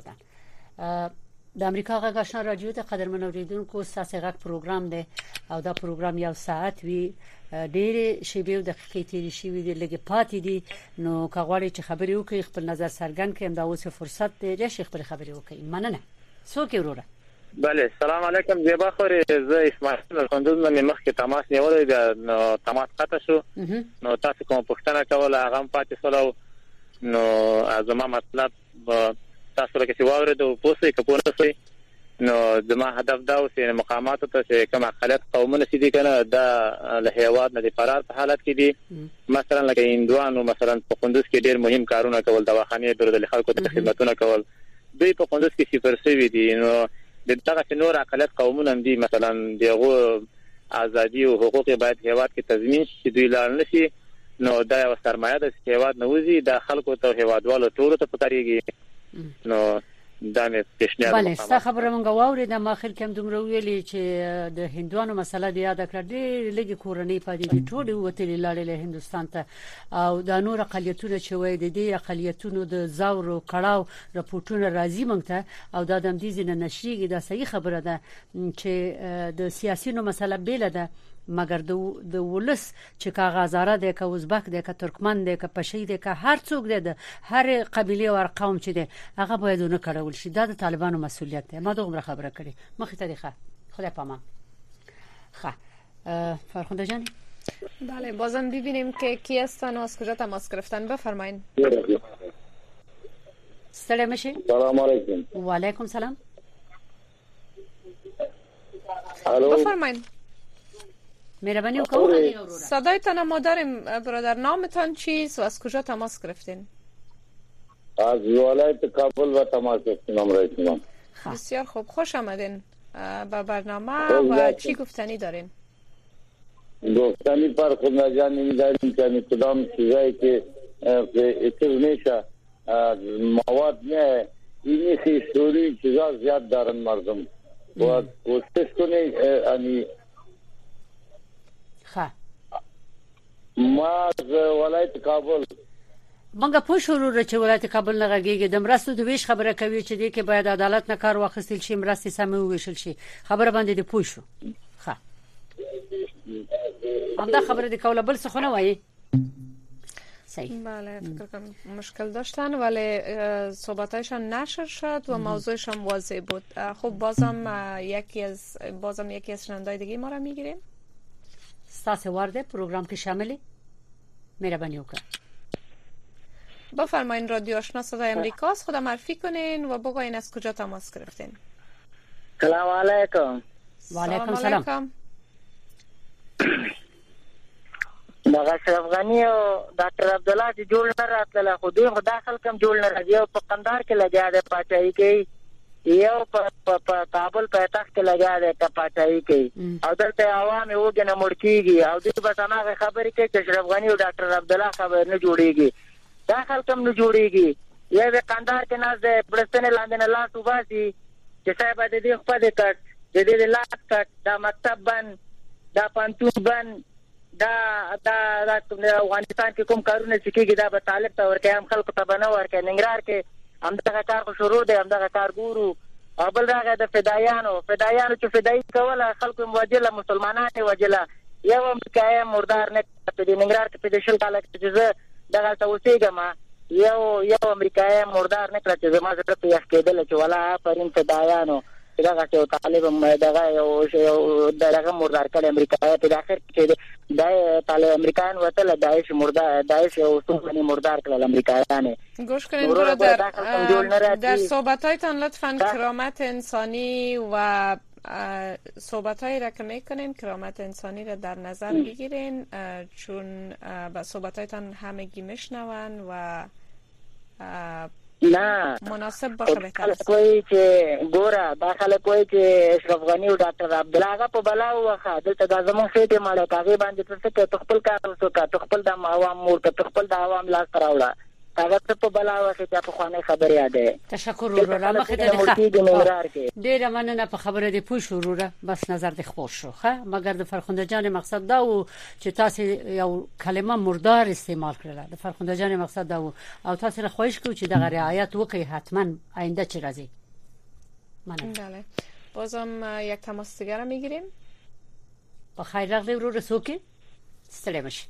د امریکا غږ آشنا رادیو ته قدرمن اوریدونکو ساسه غږ پروګرام دی او دا پروګرام یو ساعت وی ډېر شی به د دقیقې تیری شي وی لګي پاتې دي نو کاغوري چې خبري وکړي خپل نظر سرګن کړم دا اوس فرصت دی چې خپل خبري وکړي مننه څوک وروره بله سلام علیکم زیبا خوري زه اسماعیل کندوز نه مخکې تماس نیولې د تماس قطع شو نو تاسو کوم پوښتنه کوله هغه پاتې سره نو ازما مطلب تاسو راکې واورېدو پوسې کپونه سي نو زما هدف دا اوس مقامات ته چې کوم اقلیت قومونه سي دي کنه دا له هیواد نه د فرار په حالت کې دي مثلا لکه هندوانو مثلا په کندوز کې ډېر مهم کارونه کول دواخانې د خلکو ته خدمتونه کول دوی په کندوز کې صفر سوي دي نو دغه نور اقلیت قومونه دي مثلا دغه ازادي او حقوق باید هیواد کې تضمین شي دوی لاړ نشي نو دا یو سرمایه د هیواد نوځي د خلکو ته هیوادوالو ټول ته پکاريږي نو دا نه تشنه بله څه خبره مونږ واوري د ماخر کوم دومره ویلي چې د هندوانو مسله دی یاد کړ دي لګي کورنۍ پدې دي ټول وتلی لاړې هندستان ته او د نور اقلیتونو چې وای د دې اقلیتونو د زاور او کړهو راپورټونه راځي مونږ ته او د ادم دي نه نشریږي دا صحیح خبره ده چې د سیاسيونو مسله بیل ده مګر د ولس چې کاغذاره ده که ازبک ده که ترکمن ده که پشي ده که هر څوک ده د هر قبيله او قوم چې ده هغه باید نه کړول شي دا د طالبانو مسؤلیت ده ما دغه خبره کړې مخې ته ده خدای پامان فرخنده جان بله بازم ببینیم که کی هستن و از کجا تماس گرفتن بفرمایید سلام میشه سلام علیکم و علیکم سلام بفرمایید مهربانی وکړئ صدایتان ما داریم برادر نامتان چیست و از کجا تماس گرفتین از ولایت کابل و تماس گرفتم رئیس بسیار خوب خوش آمدین به برنامه و چی گفتنی دارین گفتنی پر خود نجانی داریم که کدام چیزایی که اکر میشه مواد نه اینی خیستوری چیزا زیاد دارن مردم و کوشش کنی انی ما از ولایت کابل منګه په شروع چې ولایت کابل نه غږیږي د مرستو د ویش خبره کوي چې دې کې باید عدالت نه کار واخیستل شي مرستې سمې وویشل شي خبره باندې دی پوه شو ښه همدا خبره د کوله بل څه خو نه وایي صحیح بله فکر کنم مشکل داشتن ولی صحبتایشان نشر شد و موضوعشان واضح بود خب بازم یکی از شنوندای دیگه ما را میگیریم ستاسو وارده پروگرام که شاملی مهربانی وکړه بفرمایین رادیو آشنا صدای امریکاست خودم معرفی کنین و بگوین از کجا تماس گرفتین سلام علیکم و علیکم سلام دا اشرف غنی او ډاکټر عبد الله چې جوړ نه راتله خو دوی خو داخل کم جوړ نه راځي او په قندار کې لګیا دی پاتای کوي یو په کابل په تخت کې لګیا دی پاتای کوي او دلته عوام یو کنه مړکیږي او دوی به څنګه خبرې کوي چې اشرف غنی او ډاکټر عبد الله خبر نه جوړيږي داخل کم نه جوړيږي یو قندار کې ناز دی پرستنه لاندې نه لاس وباسي چې صاحب د دې خپل کټ د دې لاس کټ دا مکتب بند دا پانتون بند دا افغانستان کې کوم کارونه چې کېږي دا به طالب ته ورکه هم خلکو ته بنو ورکه ننګرهار کې همدغه کار خو شروع دی همدغه کار ګورو او بل راغی د فدایانو چې فدایي کوله خلکو موجله مسلمانانه وجله یو امریکایي مردار نه په ننګرهار کې په شل کال کې چې دغه توسيګما یو امریکایي مردار نه کړ چې زما زړه په یخ کېدل چې ولا پرین فدایانو دغه چې طالب دغه یو دغه مردار کړ امریکایي په اخر کې د طالب امریکایان وته داعش او سنی مردار کړل امریکایان گوش کنید در صحبت‌هایتان لطفاً کرامت انسانی و صحبت‌هایی را که می‌کنیم کرامت انسانی را در نظر بگیرین چون با صحبت‌هایتان همگی میشنون و نه مناسب باشه بهتر است کوئی چې ګوره داخله کوئی چې اشرف غنی او ډاکټر عبد الله په بلا وخه دلته د زمون خېټه ماړه کاغي باندې څه خپل کار وکړه خپل د عوام مور ته خپل د عوام لاس راوړه هغه په بلا وخه چې په خوانه خبر یاده تشکر ورور مخه ته ډیر مننه په خبره دی پوه شروع بس نظر د خوش شو ښه مګر د فرخنده جان مقصد دا و چې تاسو یو کلمه مردار استعمال کړل د فرخنده جان مقصد دا و او تاسو له خواهش کوم چې د رعایت وکړئ حتما آینده چی راځي بله بازم یک تماس دیگه را میگیریم با خیر راغلی ورور سوکی ستړي مشه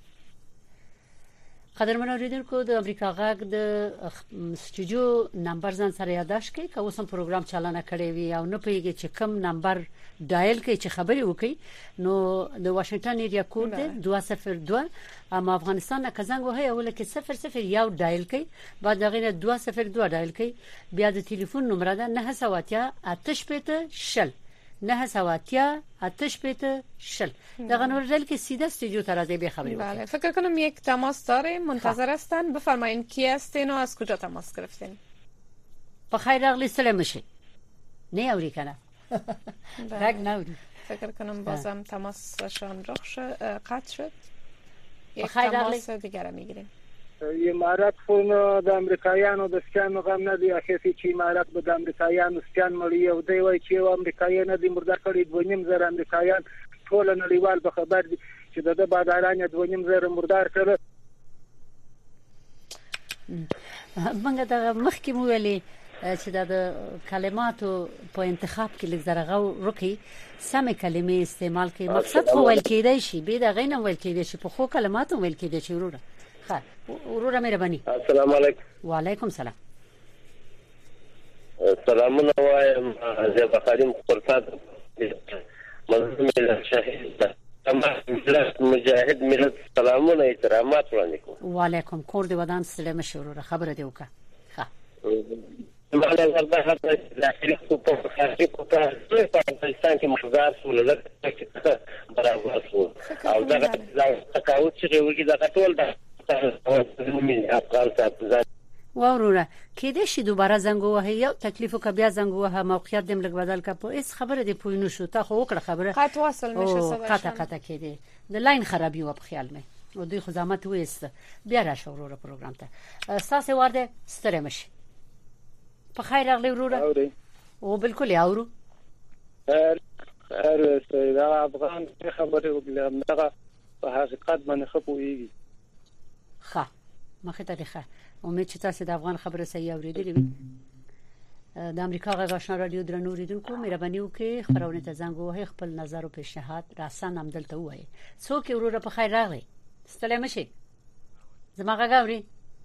قدرمن اوریدونکو د امریکا غږ د استودیو نمبر ځان سره یاداش کړئ که اوس هم پروګرام چالانه کړی وي او نه پیږي چې کم نمبر ډایل کړئ چې خبري وکړي نو د واشنگټن ایریا کوډ 202 اما افغانستان نه کزنګ وهي اول کې 001 ډایل کړئ بعد دغه 202 ډایل کړئ بیا د ټلیفون نمبر ده 980 850 شل 980 850 شل دغه نور دل که سیده استودیو ته راځي به خبري بله فکر کنم یک تماس داریم منتظر هستن بفرمایید کی هستین و از کجا تماس گرفتین بخیر راغلی سلام مشه نه اوري کنه رگ نوري فکر کنم بازم تماسشان رخ شد، قطع شد. یک بخیر تماس دیگر میگیریم. امارات خو د امریکایانو د سکانو غم نه دی، اخیری چې امارات به د امریکایانو سکان مړی او دی وای چې امریکایان نه دی مرده کړی 2.5 امریکایان ټول نړیوال به خبر دي چې د باداران 2.5 مردار کړل. منګه د مخکې مو ویلي چې د کلماتو په انتخاب کې لږ زرغو رکی سمې کلمې استعمال کوي. مقصد خو ویل کېدای شي به د غینه ویل کېدای شي په خو کلماتو ویل کېدای شي. وروره مهرباني. السلام علیکم. وعلیکم السلام. سلامونه وایم زه بخاریم خپلفات مظلوم شهید مجاهد ملت سلامونه احترامات وړاندې کوم. وعلیکم. کور دی ودان سلام شروع خبره دی وکړه. مالا ورده هر داخلی کوپا خارجی کوپا په افغانستان کې مخدار سول برابر سول او دا تقاوت چې وګړي دا ټول د افغان صاحب وروره کېدې شي دوباره زنګ وهه یو تکلیف او بیا زنګ وهه موقعیت دیم لګ بدل کا په اس خبره دی پوینو شو تا خو وکړه خبره قط واصل نشه سبا قطع کېدې د لاین خرابي و په خیال مې او دوی خو زحمت وېست بیا را شو وروره پروګرام ته ساسه ورده ستړي مشي په خیر راغلی وروره او بالکل یاورو هر دا افغان خبره وکړم دا په حقیقت باندې خپويږي. ښه مخه ته ښه امید چې تاسو د افغان خبره صحیح اوریدلې وي. د امریکا غږ آشنا رادیو درنو اوریدونکو مهرباني وکړئ خبرونه ته زنګ وهئ خپل نظر او پیشنهاد راسن هم دلته وایي. څوک وروره په خیر راغلی ستړي مشي زما غږ اوري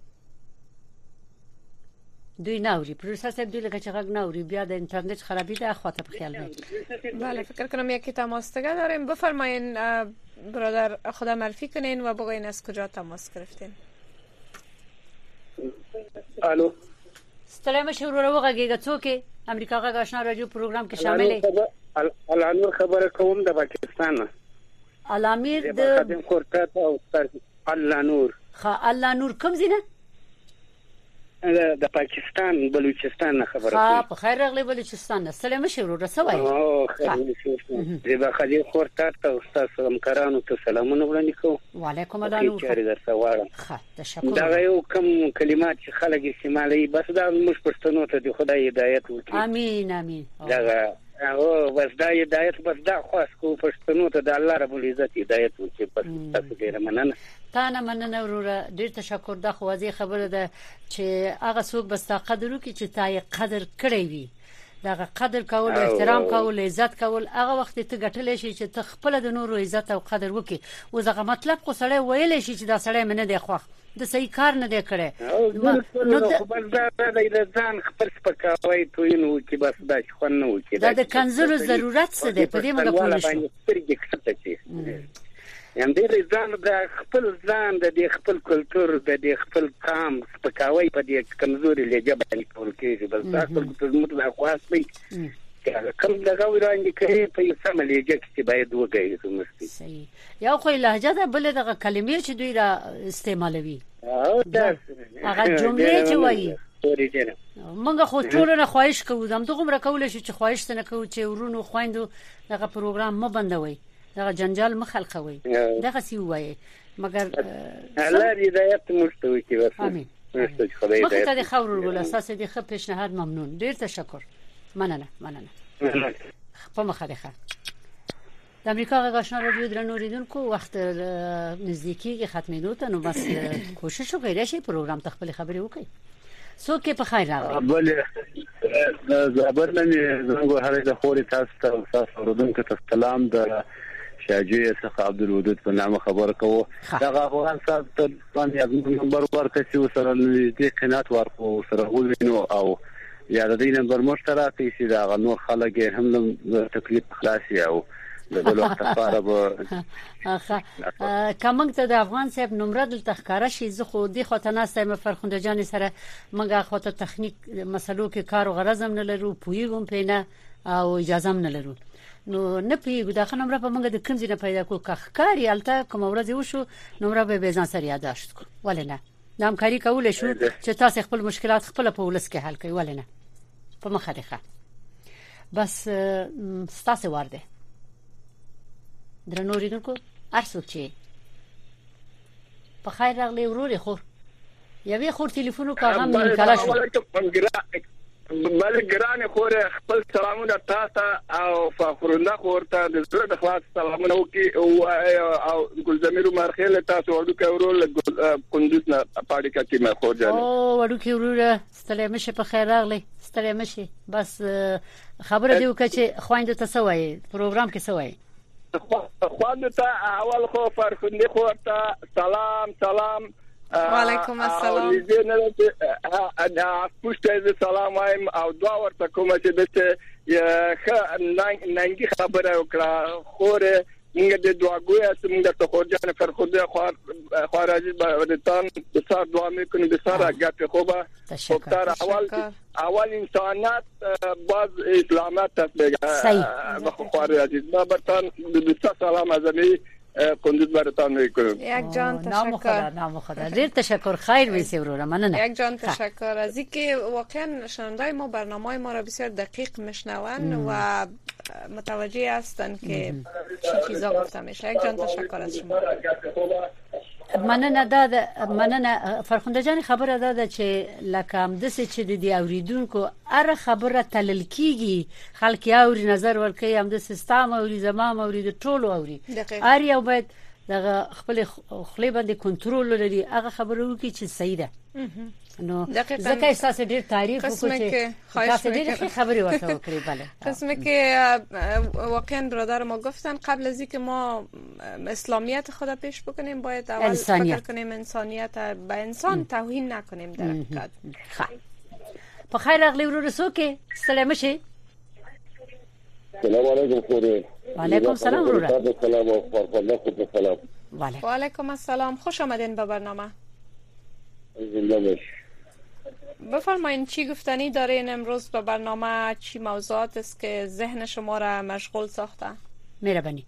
دوی ناوري پروسس صاحب دوی لکه چې غږ ناوري بیا د اینترنت خرابی ده خاطر په خیال مې. بله فکر کنم یکی تماس دیگه داریم. بفرمایین برادر خدا معرفی کنین و بگوین از کجا تماس گرفتین. الو ستړي مشه وروره وغږیږه څوک امریکا غږ آشنا رادیو پروګرام کې شامل دي. الانور خبره کوم د پاکستان. الامیر د خادم کورته او الانور. الله نور کوم زینه د پاکستان بلوچستان خبره کوي. په خیر راغلی بلوچستان نه ستړي مشه وروره سوای. او خیر د خادم کورته او تاسو همکارانو ته سلامونه وړاندې کوم. وعلیکم السلام. چاري درته واړم. ښه تشکر. دا یو کوم کلمات چې خلک استعمالوي بس دا موږ پښتنو ته د خدای هدایت وکړي. امين امين. دا او بس دا هدایت بس دا خاص کو پښتنو ته د الله رب العزت هدایت وکړي. بس تاسو ډیر مننه. تا نه مننه وروره ډیر تشکر. دا خو واځي خبره ده چې هغه څوک بس تا قدر وکړي چې تا یې قدر کړی وي. دا قدر کول احترام کول عزت کول هغه وخت ته ګټل شي چې ته خپل د نورو عزت او قدر وکړي. او زغه مطلب خو سړی ویل شي چې دا سړی منه دی خوښ د صحیح کار نه دی کړی. نو بس دا د ځان خپل سپکاوي توینو چې بس دا خو نه وکړي. دا د کنزلو ضرورت څه دی په دې موږ پوه شو. یم دې ځان د خپل ځان د خپل کلچر د خپل قام سپکاوي په دې کمزوري لږه باندې کول کېږي. بس دا خپل مطلب خاص دی کوم دغه وړاندې کوي په یو سم لهجه کې باید وګورئ سمستي. صحیح. یو خو لهجه ده بل دغه کلمې چې دوی را استعمالوي هغه جملې چې وایي موږ خو ټول نه خواهش کوو دم دغه مرکول شي چې خواهش نه کوو چې ورونو خويندو دغه پروګرام مو بندوي دغه جنجال مخالخوي دغه سی وایي مګر الله دې هدایت مشتوي کې ورسې. امين. مخه ته خبرو ول اساس دې خپ پیشنهاد ممنون. ډیر تشکر. مننه. په مخه ده. د امریکا غږ آشنا رادیو درنو اوریدونکو وخت نزدیکی ختمېدو ته نو بس کوشش وکړئ چې پروګرام ته خپل خبرې وکړئ. څوک په خیر راغلی. بل زبرنه زنګو هغه د خوري تاسو ته اوریدونکو ته سلام د شاجوی څخه عبدالودود په نامه خبر کوو. دا افغان صاحب ته باندې نمبر ورکړي سره دې قناعت ورکو سره وینو او یا د دې نمبر مشترک شي دا نور خلک هم تکلیف خلاصي او د بل وخت لپاره به کومنګ ته د افغان صاحب نمبر دلته ښکارا شي. زه خو دې خاطر نه سم فرخنده جان سره منګه خاطر تخنیک مسلو کې کار او غرض هم نه لرو پویګم پینه او اجازه هم نه لرو نو نه پیګو دا نمبر په منګه د کوم ځای نه پیدا کو کخکاری الته کوم ورځ وشو نمبر به ځان سره یاداشت کو ولنه نامکاری کول شو چې تاسو خپل مشکلات خپل په ولس کې حل کړئ ولنه په مخه ده. بس تاسو ورده درنو اوریدونکو ارڅوک چې په خیر راغلی ورور خور یوې خور ټلیفون وکړم من کلا شو ملک ګران خور خپل سلامونه تاسو او فخرونه خور ته د زړه د خلاص سلامونه وکي او ګلزمیر مرخیل تاسو ورو کورول کندوز نه پاړی کټی ما خور جان او ورو کورول ستړی مشه په خیر راغلی ستړی مشه بس خبره دی وکړه چې خويند ته سوای پروګرام کې سوای خوند ته اول خو فرخنده خور ته سلام وعلیکم السلام انا پوښتنه سلام وایم او دوا ورته کوم چې دته ننګي خبره وکړه خوره موږ د دعاګویا څنګه ته خورجان فرخنده خو راځي ودتان د سار دعا میکنه د سار اگه خوبه تر اول انسانات باز اسلامات تبع خو راځي ما برتان د سلام ازمی کندوز براتان میکنم. یک جان تشکر. نام خدا. ډیر تشکر. خیر ویسی ورور مننه. یک جان تشکر از اینکه واقعا شنوندای ما برنامه ما را بسیار دقیق میشنون و متوجه هستن که چی چیزا گفته میشه. یک جان تشکر از شما. مننه فرخنده جان خبره داده چې لکه هم د څه چې د اوریدونکو اره خبره تلل کیږي خلک اوري نظر ورکي هم د سیستم اوري زمام اوري د ټولو اوري ار یو باید دغه خپل خلی باندې کنټرول لري هغه خبره وکړي چې صحیح ده نو ځکه احساس ډیر تعریف وکړي چې تاسو ډیر خبري ورته وکړي بله قسمه که واقعا برادر ما گفتن قبل از اینکه ما اسلامیت خود پیش بکنیم باید اول فکر کنیم انسانیت به انسان توهین نکنیم در حقیقت. په خیر اغلی ورور سوکه سلام شي. سلام علیکم خوره. وعلیکم سلام ورور. سلام و فرخنده خود سلام. و علیکم السلام خوش آمدین به برنامه. زنده باش. بفرمایید چی گفتنی دارین امروز به برنامه چی موضوعات است که ذهن شما را مشغول ساخته؟ مهربانی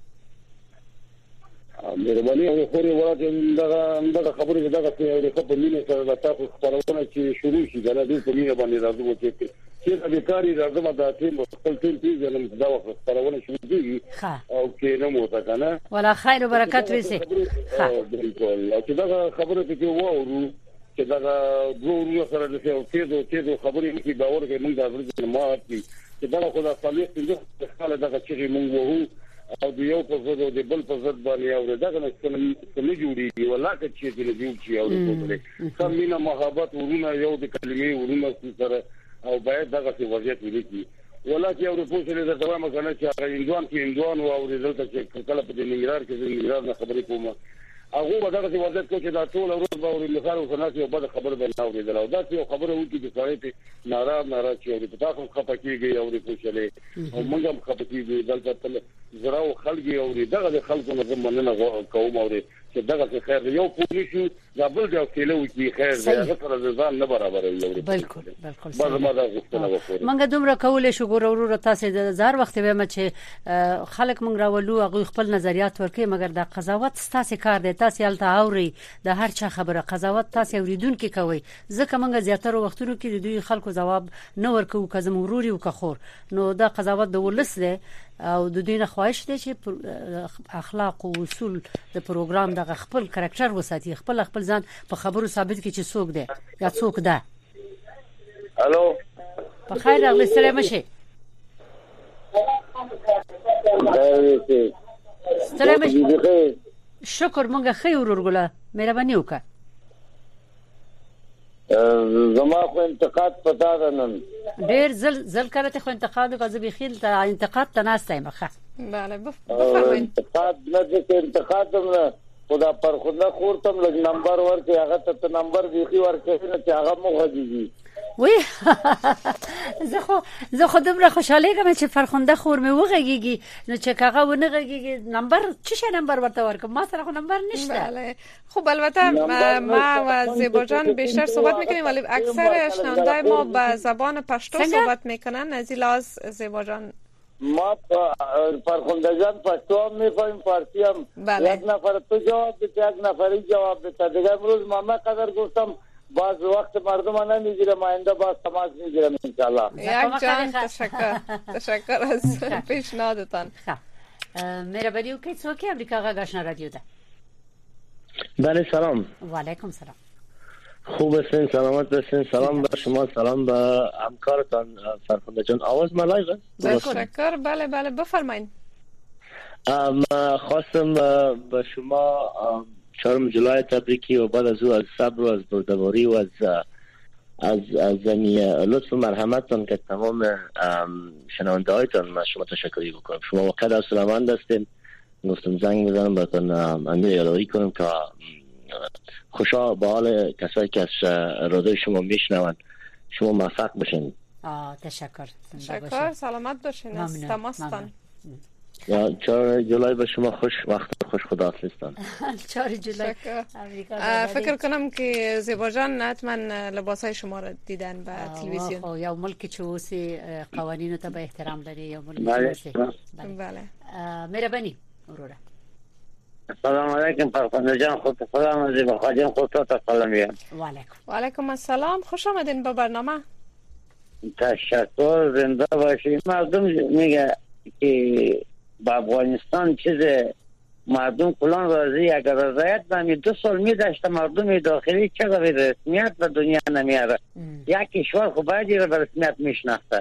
خوري ورته دغه خبرې دغه په مینه سره تاسو خبرونه چې شروع شي دا د مینه باندې راځو چې د بیکاری راځم دا ټیم خپل ټیم پیژنم دا وخت خبرونه شروع دي او کې نه مو تا کنه ولا خیر او برکت وسی بالکل چې دغه خبره کې وورو چې دغه ورو سره د څه خبرې کې باور کې موږ د ورځې ما چې دغه خدای صالح څنګه خپل دغه چې موږ وو او د یو په ضد او د بل په ضد باندې او دغه نه جوړیږي ولاکه چې د جوړ شي او د کوم مینه محبت ورونه یو د کلمې ورونه سره او باید دغه څه وضعیت ولیکي ولکه یو رپورټ لري دا وایم کنه چې هندوان او دلته چې کله په ننګرهار کې د ننګرهار نه خبرې کوم هغه به دغه وضعیت کوي چې دا ټول ورځ به ورې لخر او خلاص یو بل خبر به نه اورېدل او دا یو خبره وکړي چې سړی ته ناراض چې د تاسو خپکیږي او د پوښتنې او موږ هم خپکیږي دلته زرا او خلګي او دغه خلکو نه مننه کوم او چې دغه خیر یو پولیسو دا بل ځای کې له وکی خیر دغه سره ځان نه برابر یو بالکل ما دا غوښتنه وکړه منګه دومره کول شو ګورورو تاسو د زار وخت به چې خلک مونږ راولو هغه خپل نظریات ورکړي مګر د قضاوت تاسو کار دی تاسو الته اوري د هر چا خبره قضاوت تاسو اوریدونکو کوي ځکه مونږ زیاتره وختونو کې د دوی خلکو جواب نه ورکو کزم وروري او کخور نو دا قضاوت د ولس دی او د دوی نه خواهش دی چې اخلاق او اصول د پروګرام د خپل کریکټر وساتي خپل ځان په خبرو ثابت کړي چې څوک دی یا څوک ده. الو په خیر راغلی سلام شي. سلام شي. شکر مونږه خیر ورګله مهرباني وکړه. زما خو انتقاد پتا ده نن ډیر زل کرته خو انتقاد غزه بخیل ته انتقاد تناسته مخه بله بفرمایئ انتقاد نه دې انتقاد نه خدا پر خدا خورتم لګ نمبر ورته هغه ته نمبر دیخي ورته نه چې هغه مخه دي وی زه خو دمره خوشاله کوم چې فرخنده خور مې وغږیږي نو چې هغه ونغږیږي نمبر چی نمبر ورته ورکم ما سره خو نمبر نشته. بله خب البته ما و زیبا جان بیشتر صحبت میکنیم ولی اکثر شنوندای ما به زبان پشتو صحبت میکنن از این لحاظ زیبا جان ما فرخنده جان پشتو هم میفهمیم فارسی هم یک نفر تو جواب بده یک نفری جواب بده دیگه امروز ما قدر گفتم باز وقت مردم نمیگیرم آینده باز تماس میگیرم انشالله. یک جان تشکر از پیشنهادتان. مهربانی وکړئ څوک امریکا غږ آشنا رادیو ده. بله سلام. و علیکم سلام. خوب هستین؟ سلامت هستین؟ سلام به شما، سلام به همکارتان فرخنده جان. آواز ما لایو است؟ تشکر. بله بله بفرمایید. خواستم به شما 4 جولای تبریکی و بعد از او از صبر و از بردباری و از لطف و مرحمتتان که تمام شنونده هایتان من شما تشکری بکنم. شما واقعا دستمند هستین. گفتم زنگ بزنم براتون امیر یادآوری کنم که خوشا به حال کسایی که از رادیو شما میشنون. شما موفق باشین. تشکر. سلامت باشین. از تماستان. 4 جولای به شما خوش وقت خوش خدا حافظتان. 4 جولای فکر کنم که زیبا جان حتما لباسای شما را دیدن به تلویزیون. یا ملک چوسی قوانین ته به احترام داری یا ملک چوسی. بله. مهربانی اورورا. السلام علیکم فرخنده جان. خود سلام زیبا خانم. خودت سلام میگم. و علیکم السلام. خوش آمدین به برنامه. تشکر. زنده باشید. مردم میگه که با افغانستان چیز مردم کلان راضی اگر رضایت نمی 2 سال میداشت مردم داخلی چقدر رسمیت به دنیا نمیاره. یک کشور خب باید به رسمیت میشناسه.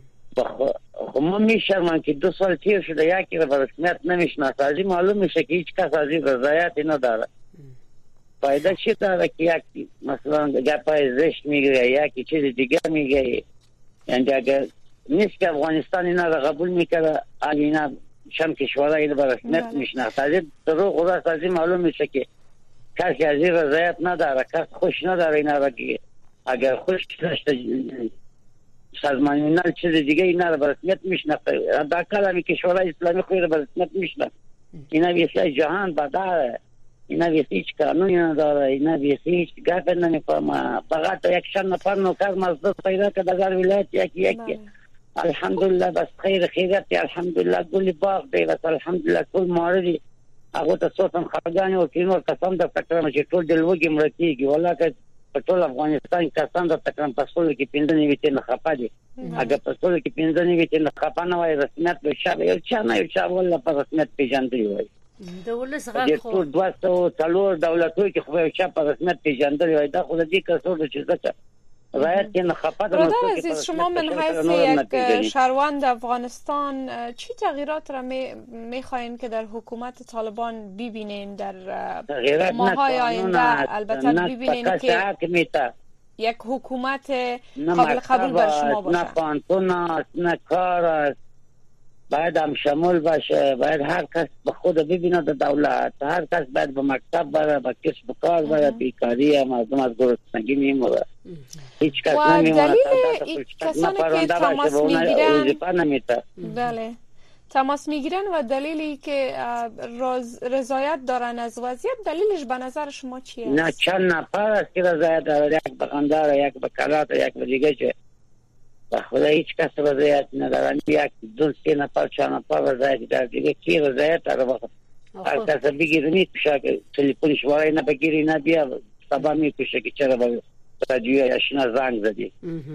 خب ما میشرمم که 2 سال تیر شده یکی به رسمیت نمیشناسه. از این معلوم میشه که هیچ کس از این رضایتی نداره. فایده چی داره که یک مثلا گپای زشت میگه یکی چیز دیگه میگه. یعنی اگر نیست که افغانستان اینا را قبول میکرده اینا شم کشورها اینا به رسمیت میشناسه. از این دروغ و راست از این معلوم میشه که کسی از این رضایت نداره. کس خوش نداره اینا را که اگر خوش داشته سازمان ملل چیز دیگه اینا را به رسمیت میشناسه. در کلامی کشورهای اسلامی خود را به رسمیت میشناسه. اینا ویسی جهان بداره. اینا ویسی هیچ قانونی نداره. اینا ویسی هیچ گپ نمیفهمه. فقط یک شن نفر نوکر مزدور پیدا کرده در ولایت یکی الحمدلله بس خیر خیرت الحمدلله گل باغ دی بس الحمدلله کل موردی هغه ته صوتم خرګانی او کینور قسم د تکرم چې ټول دلوګي مرتيږي ولا که په ټول افغانستان قسم د تکرم په ټول کې پیندنې ویته نه خپادي هغه په ټول کې پیندنې ویته نه خپانه وای رسمیت به شابه یو چا ولا په رسمیت پیژندل وای د ولس غږ خو 204 دولتونو کې خو یو چا په رسمیت پیژندل وای دا خو د دې کسور چې څه رایت که نخفت برادر عزیز شما من حیث یک شهروند افغانستان چی تغییرات را میخواین که در حکومت طالبان ببینین در ماهای آینده؟ البته ببینین که یک حکومت قابل قبول بر شما باشه. نه قانون است نه کار است. باید هم شمول باشه. باید هر کس به خود ببینه در دولت. هر کس باید به مکتب بره به کسب کار بره. بیکاری مردم از گرسنگی میمونه. هیچ کس نمیمونه. دلیل کسانی که تماس میگیرن بله تماس میگیرن و دلیلی که رضایت دارن از وضعیت دلیلش به نظر شما چیه؟ نه چند نفر است که رضایت داره. یک به قندار یک به کلات یک به دیگه چه به خدا هیچ کس رضایت ندارن. یک 2-3 نفر 4 نفر رضایت داره. دیگه کی رضایت داره؟ هر کس بگیره میکشه که تلفنش وارای نبگیری نبیا سبا میکشه که چرا با رادیو اشنا زنگ زدی.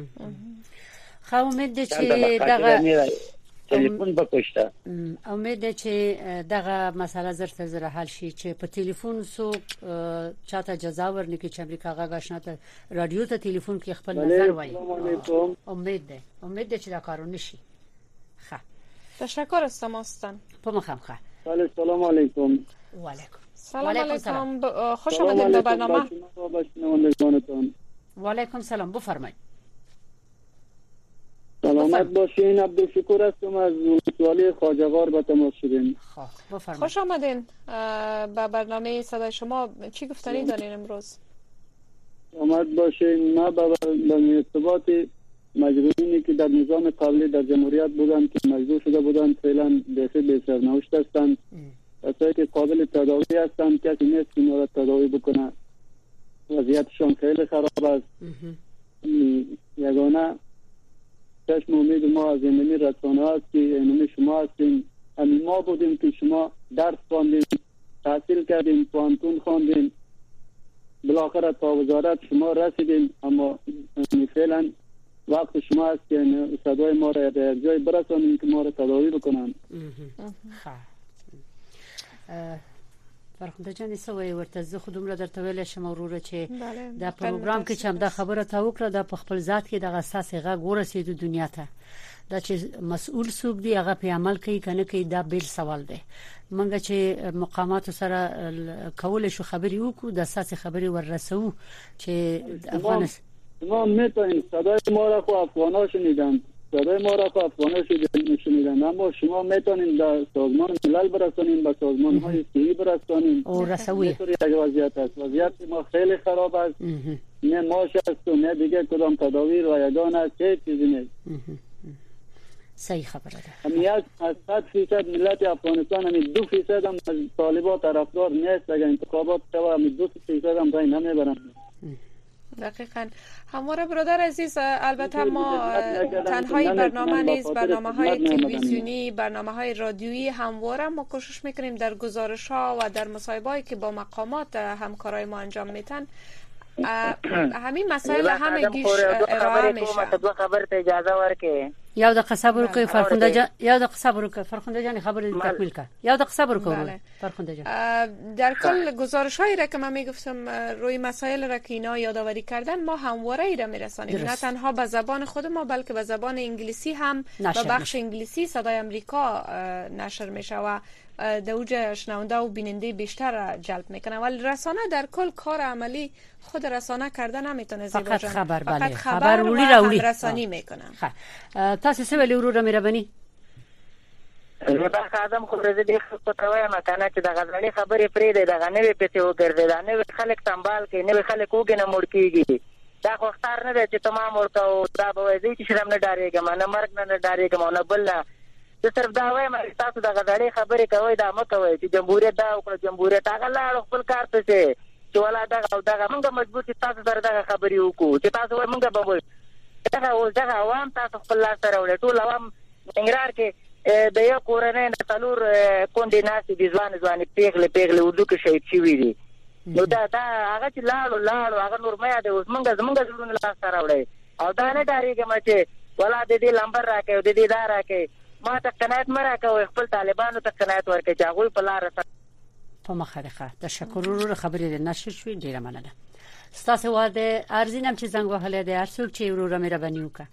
خو امید ده چې دغه تلیفون بکشته. امید ده چې دغه مسله زر حل شي چې په تلیفون سو چاته جزا ورنکړي چې امریکا غږ آشنا ته رادیو ته تلیفون کې خپل نظر وایي. امید ده چې دا کارونه شي. ښه تشکر از تماستان. په مخم ښه. سلام علیکم. و علیکم سلام علیکم. خوش آمدید به برنامه. و علیکم سلام. بفرمایید. سلامت باشین. عبدالشکور هستم از ولسوالی خواجه‌غار به تماس شدیم. خوش آمدین به برنامه صدای شما. چی گفتنی دارین امروز؟ سلامت باشین. ما به ارتباط مجروحینی که در نظام قبلی در جمهوریت بودند که مجبور شده بودند فعلا به سرنوشت هستند کسایی که قابل تداوی هستند کسی نیست که اینا را تداوی بکنه. وضعیتشان خیلی خراب است. یگانه چشم امید ما از اینمی رسانه هست که اینمی شما هستیم. همین ما بودیم که شما درس خواندیم تحصیل کردیم پوانتون خواندیم بالاخره تا وزارت شما رسیدیم اما فعلا وقت شما هست که صدای ما را در جای برسانیم که ما را تداوی بکنن. فرخنده جان سوي ورته زه خودم درته ویل شم وروره چې دا پروګرام کې چې هم دا خبره تا وکړه د خپل ذات کې د اساس غږ ورسېد دنیا ته دا چې مسؤل څوک دی هغه په عمل کوي کنه کوي دا بیل سوال دی منګه چې مقامات سره کول شو خبري وکړو د اساس خبري ورسو چې افغانستان ما میتونیم صدای ما را خو افغانا شنیدن صدای ما را خو افغانا شنیدن اما شما میتونیم در سازمان ملل برسانیم به سازمان های سیمی برسانیم او رسوی وضعیت است وضعیت ما خیلی خراب است نه ماش است و نه دیگه کدام تداوی رایگان است چه چیزی نیست صحیح خبره ده همیت از 100% ملت افغانستان همین 2% هم از طالبان طرفدار نیست اگر انتخابات شود همین 2% هم رای نمیبرن دقیقاً همواره برادر عزیز البته ما تنهایی برنامه نیست برنامه‌های تلویزیونی برنامه‌های رادیویی همواره ما کوشش میکنیم در گزارش‌ها و در مصاحبه‌ای که با مقامات همکارای ما انجام میتن همین مسائل همگیش ارائه میشه دو خبر ته اجازه ورکې یو د صبر کوي فرخنده جان یو د صبر کوي فرخنده جان خبر تکمیل کړه یو د صبر کوي فرخنده جان در کل گزارش‌هایی را که من میگفتم روی مسائل را که اینا یادآوری کردن ما همواره ای را میرسانیم نه تنها به زبان خود ما بلکه به زبان انگلیسی هم با بخش انگلیسی صدای آمریکا نشر میشه و در اوج شنونده و بیننده بیشتر جلب میکنه ولی رسانه در کل کار عملی خود رسانه کرده نمیتونه زیبا جان خبر بله فقط خبر وړي رسانی میکنه تاسو څه ویلو وروره مهرباني دا خادم خو ورځ دې کوټوي مکانه چې د غزړې خبرې پرې ده دغه نوې پته وګرځي دا نوې خلک سنبال کوي نوې خلک وګنه مړ کیږي دا خو ختار نه دی چې تمام ورته دا به وایي چې شرم نه ډارېږم نه مرګ نه ډارېږم نه بل نه چې صرف دا وایم تاسو د غزړې خبرې کوي دا مکوي چې جمهوریت دا وکړه جمهوریت هغه لاړ خپل کار ته چې ولا دا موږ مجبور چې تاسو سره دا خبرې وکړو چې تاسو موږ به وایو دا عوام تاسو خپل لاس سره وړي ټول عوام انګرار کې د یو کورنۍ د تلور کونډې ناسي د ځوان پیغله ودو کې شهید شوی دي نو دا هغه چې لاړو هغه نور مې ده اوس زمونږ زړونه لاس سره وړي او دا نه ډارېږم چې ولا د دې لمبر راکې د دې دا راکې ما ته قناعت مرا کوي خپل طالبانو ته قناعت ورکړي چې هغه په لار په مخه تشکر ورو خبرې نشر شوې ډیره مننه ستاسو واده ارزینم چې زنګ وهله ده ارڅوک چې ورو مهرباني وکړه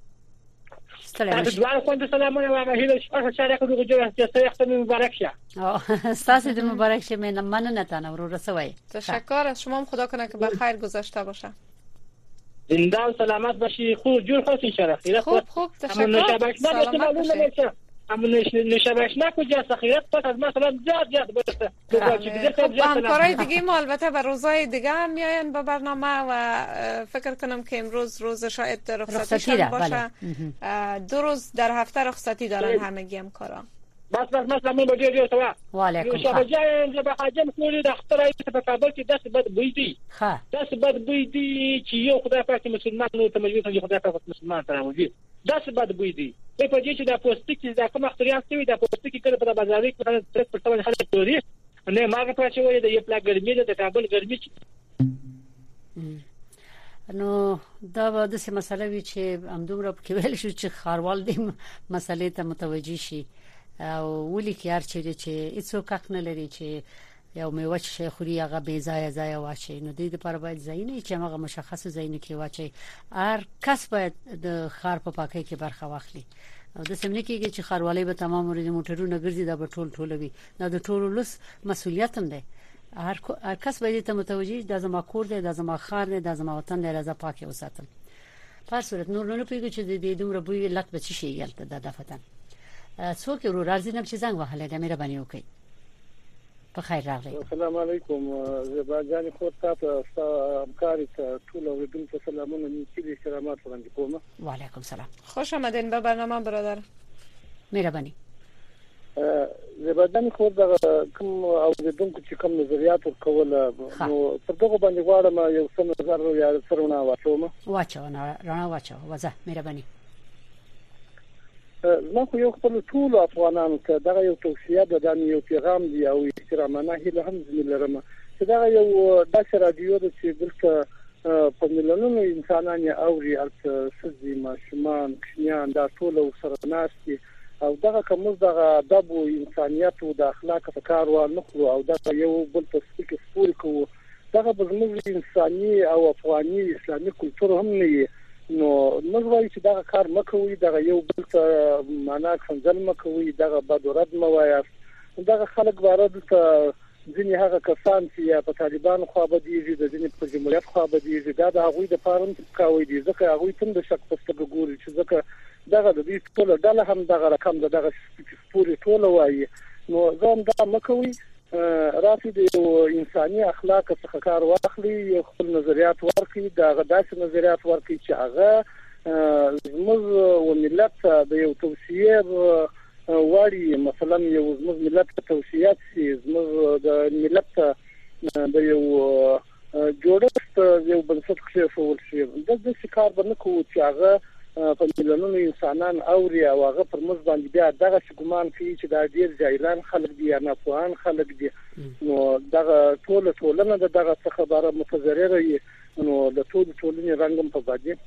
دوه کوم سلامونه و مهیله شپه شارع کو جوړه چې ختم مبارک شه ستاسو د مبارک شه مننه تنه ورو رسوي تشکر از شما خدا کنه که بخیر گذشته باشه زنده و سلامت باشی خوب جور خاصی شرف خوب تشکر همون نشابشنا کجا سخیرت پس از مثلا زیاد باشه همکارای دیگه ما البته به روزهای دیگه هم میاین به برنامه و فکر کنم که امروز روز شاید رخصتیشان باشه 2 روز در هفته رخصتی دارن همگی همکارا بس مثلا من بجای جو سوا وعلیکم السلام جای به حاجم کولی د اختراع په کابل کې داس بد بویدی داس بد بویدی چې یو خدای پاک مسلمان نو ته مجبور چې خدای پاک مسلمان سره موجود داس بد بویدی په دې چې د پوسټیک د کوم اختراع شوی د پوسټیک کړه په بازاري کې په 3% خلک توري نه ماګه پاتې وای د یو پلاک ګرمي د کابل ګرمي نو دا د څه مسله وی چې همدومره کې ویل شو چې خاروال دې مسلې ته متوجي شي او ولي کې هر چې هیڅوک حق نه لري چې یو میوه چې خوري هغه بې ځای واچي نو د دې لپاره باید ځای نه چې هغه مشخص ځای نه کې واچي هر کس باید د خار په پاکۍ کې برخه واخلي او د سمنه کېږي چې خاروالۍ به تمام ورې موټرونه ګرځي دا به ټولوي دا د ټولو لس مسؤلیت هم دی هر کس باید ته متوجي د زما کور دی د زما خار دی د زما وطن دی راځه پاکه وساتم په صورت نور نه پیږي چې د دې دومره بوی لټ بچی شي یلته د دفتن څوک ورو راځي چې زنګ وهله د مهرباني وکړي په خیر راغلی السلام علیکم زبا جان خو تاسو همکاري ته ټول اوریدونکو سلامونه نیکی احترامات وړاندې کوم وعلیکم سلام خوش آمدین به برنامه برادر مهرباني زبا جان خو دا کوم اوریدونکو چې کوم نظریات ورکول نو په دغه باندې غواړم یو څه نظر یا سرونه واچو وځه مهرباني زما خو یو خپل ټول افغانانو ته دغه یو توصیه ده د یو پیغام دی او احترامانه هیله هم زميلرم چې دغه یو داسې رادیو ده چې دلته په مليونونو انسانان اوري البته سزي ماشومان کشمیان دا ټول سره ناشتي او دغه کوم دغه ادب او انسانيت او د اخلاق په کار ورنخلو او دغه یو بل تصدیق سپور کوو دغه زموږ انساني او افغاني اسلامي کلچر هم نه نو موږ وایو چې دغه کار مکوئ دغه یو بل ته معنا څنګه مکوئ دغه بدورد موایاست دغه خلک بارد ته ځینې هغه کسان چې په طالبان خو به دي د ځینې په جمهوریت خو به دي دا د هغوی د فارم کاوي دي ځکه هغوی تم د شک پسته ګوري چې ځکه دغه د دې ټول ډله هم دغه رقم دغه سپوري ټول وایي نو ځم دا مکوي رافي د انساني اخلاق څخه کار واخلي خپل نظریات ورکړي دغه داسې نظریات ورکړي چې هغه زموږ ملت د یو توصیه واري مثلا یو زموږ ملت توصیات زموږ د ملت د یو جوړښت یو بنسټ خېفول شي د کار باندې کوو چې هغه په مليونونو انسانان اوري او هغه پر موږ باندې بیا دغه ګمان کوي چې دا ډیر جاهلان خلک دي یا ناپوهان خلک دي نو دغه ټولنه دغه څه خبره متضرره وي نو د ټولنې رنګم په باندې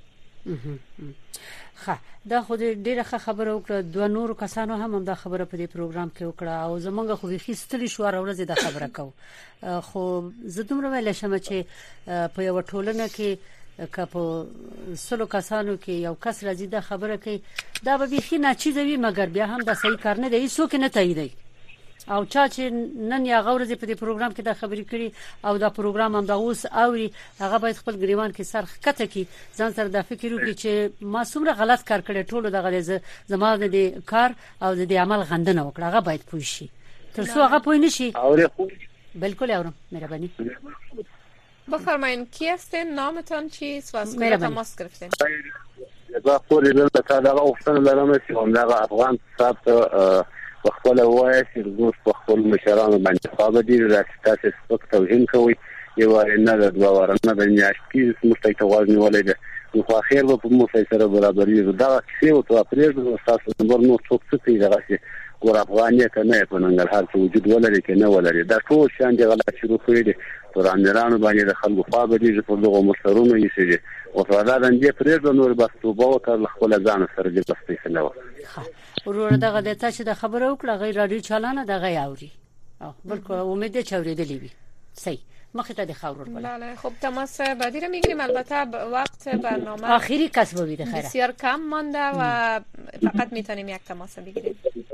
دا خو ډیره خبره وکړه دوه نور کسانو هم دا خبره په دې پروګرام کې وکړه او زمونږ خو به خستلی شو ورځ دا خبره کو خو زه دومره ویل شم چې په یو ټولنه کې کپو سلو کسانو کې یو کس راځي دا خبره کوي دا به بيخي نه چیزوي مګر بیا هم دا صحیح کار نه دی څوک نه تایید او چې نن یا غورځي په دې پروګرام کې دا خبرې کړي او دا پروګرام هم دا اوس اوري هغه باید خپل ګریوان کې سر خکته کی ځان سره دا فکر وکړي چې ما څومره غلط کار کړی ټولو دغه زموږ د کار او د عمل غندنه وکړه هغه باید پوه شي تر څو هغه پوه نشي بالکل اورم مهربانی بفرمایید کی هستین نامتان چیست و از کجا تماس گرفتین با پوری دلته تا دغه وختونه لرم چې همدغه افغان صاحب په خپل وایي چې زموږ په خپل مشرانو باندې خو دې راستاسو سپک توهین کوي یو نه د دوه ورنه د میاشتې سمستای توازن ولید نو خو اخر به په مو سره برابرې دا څه او تو پرېږدو تاسو نور نو څوک څه کوي دغه چې ګور افغانیت نه په ننګرهار کې وجود ولري کې نه ولري دا ټول شان دي غلط شروع کړي دي ترانیرانو باندې د خلکو خو به دي په دغه مرسرونو یې سي او فرادان دې پرېږدو نور بس توبه او تر خپل ځان سره دې بس نه و ورور دغه د تاسو د خبرو وکړه غیر رادیو چالانه دغه یاوري بالکل امید ده چوریدلی وي صحیح مخه ته د خبرور بله خب تماس بعدی رو میگیریم البته وقت برنامه آخری کس بوده خیره بسیار کم مانده و فقط میتونیم یک تماس بگیریم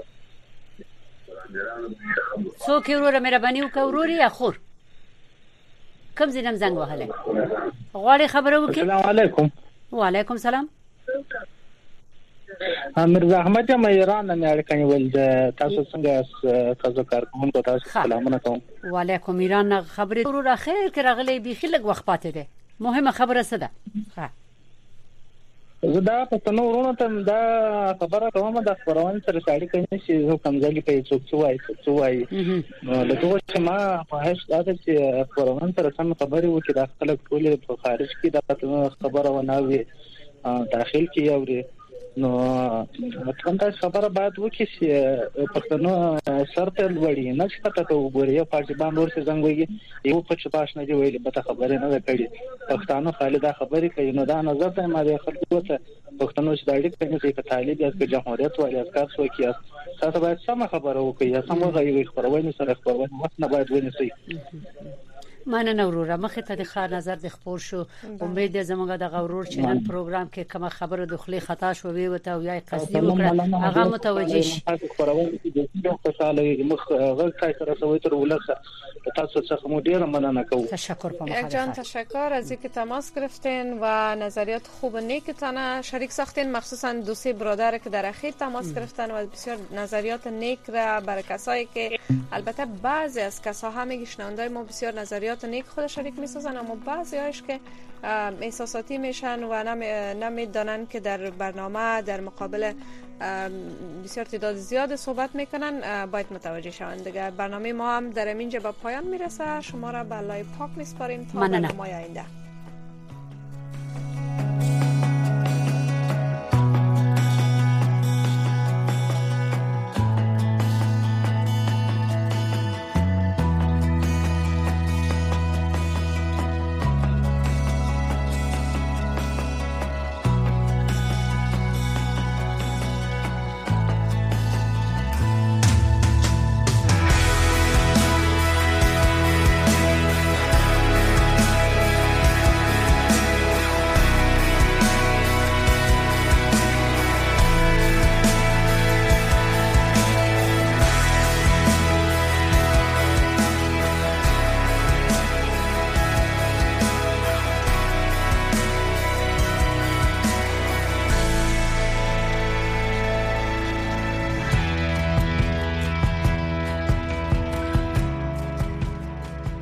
سو که ورور مهرباني وکړه ورور یا خور کوم زینم زنګ وهله غواړي خبرو وکړي السلام علیکم وعلیکم سلام مرزا احمد یم ایران نه اړیکې ول تاسو څنګه تاسو کارکونکو تاسو سلامونه کوم وعلیکم ایران خبرې ورور خیر کې راغلي بيخي لګ وخت پاتې ده مهمه خبره څه ده ها زدا په تنو ورونو ته دا خبره کومه د خبرونه سره ساړي کوي چې زه کمزالي په څوک وایي نو لکه چې ما په هیڅ دا چې خبرونه سره سم خبرې و چې د خلک ټول په خارج کې دا خبره وناوي داخل کې اوري نو مطلب خبره باید وکړي چې پښتنو سرته وړي نه چې پته وګوري په ځبان ورسې زنګوي یو په چپاش نه دی ویلي به خبره نه کړي پښتنو خالدا خبرې کوي نو دا نظر ته ما د خلکو ته پښتنو چې د اړیکې په طالب یا په جمهوریت وایي اساس وکړي تاسو باید سم خبره وکړي سم غوړي خبرونه سره خبرونه وخت نه باید ونیسي مننه وروره مخه ته د خار نظر د خبر شو امید زموږ د غورور چې نن پروګرام کې کومه خبره د خلی خطا شو وي وته او یا قصدي وکړه هغه متوجه شي تاسو څخه مو ډیر مننه کوم تشکر په یک جان تشکر از اینکه تماس گرفتین و نظریات خوب و نیکتان شریک ساختین مخصوصا دو سه برادر که در اخیر تماس گرفتن و بسیار نظریات نیک را برای کسایی که البته بعضی از کسا هم شنونده ما بسیار نظریات نیک خود شریک میسازن اما بعضی هایش که احساساتی میشن و نمیدانن که در برنامه در مقابل بسیار تعداد زیاد صحبت میکنن باید متوجه شوند دیگه. برنامه ما هم در اینجا به پایان میرسه. شما را به الله پاک میسپاریم تا برنامه آینده.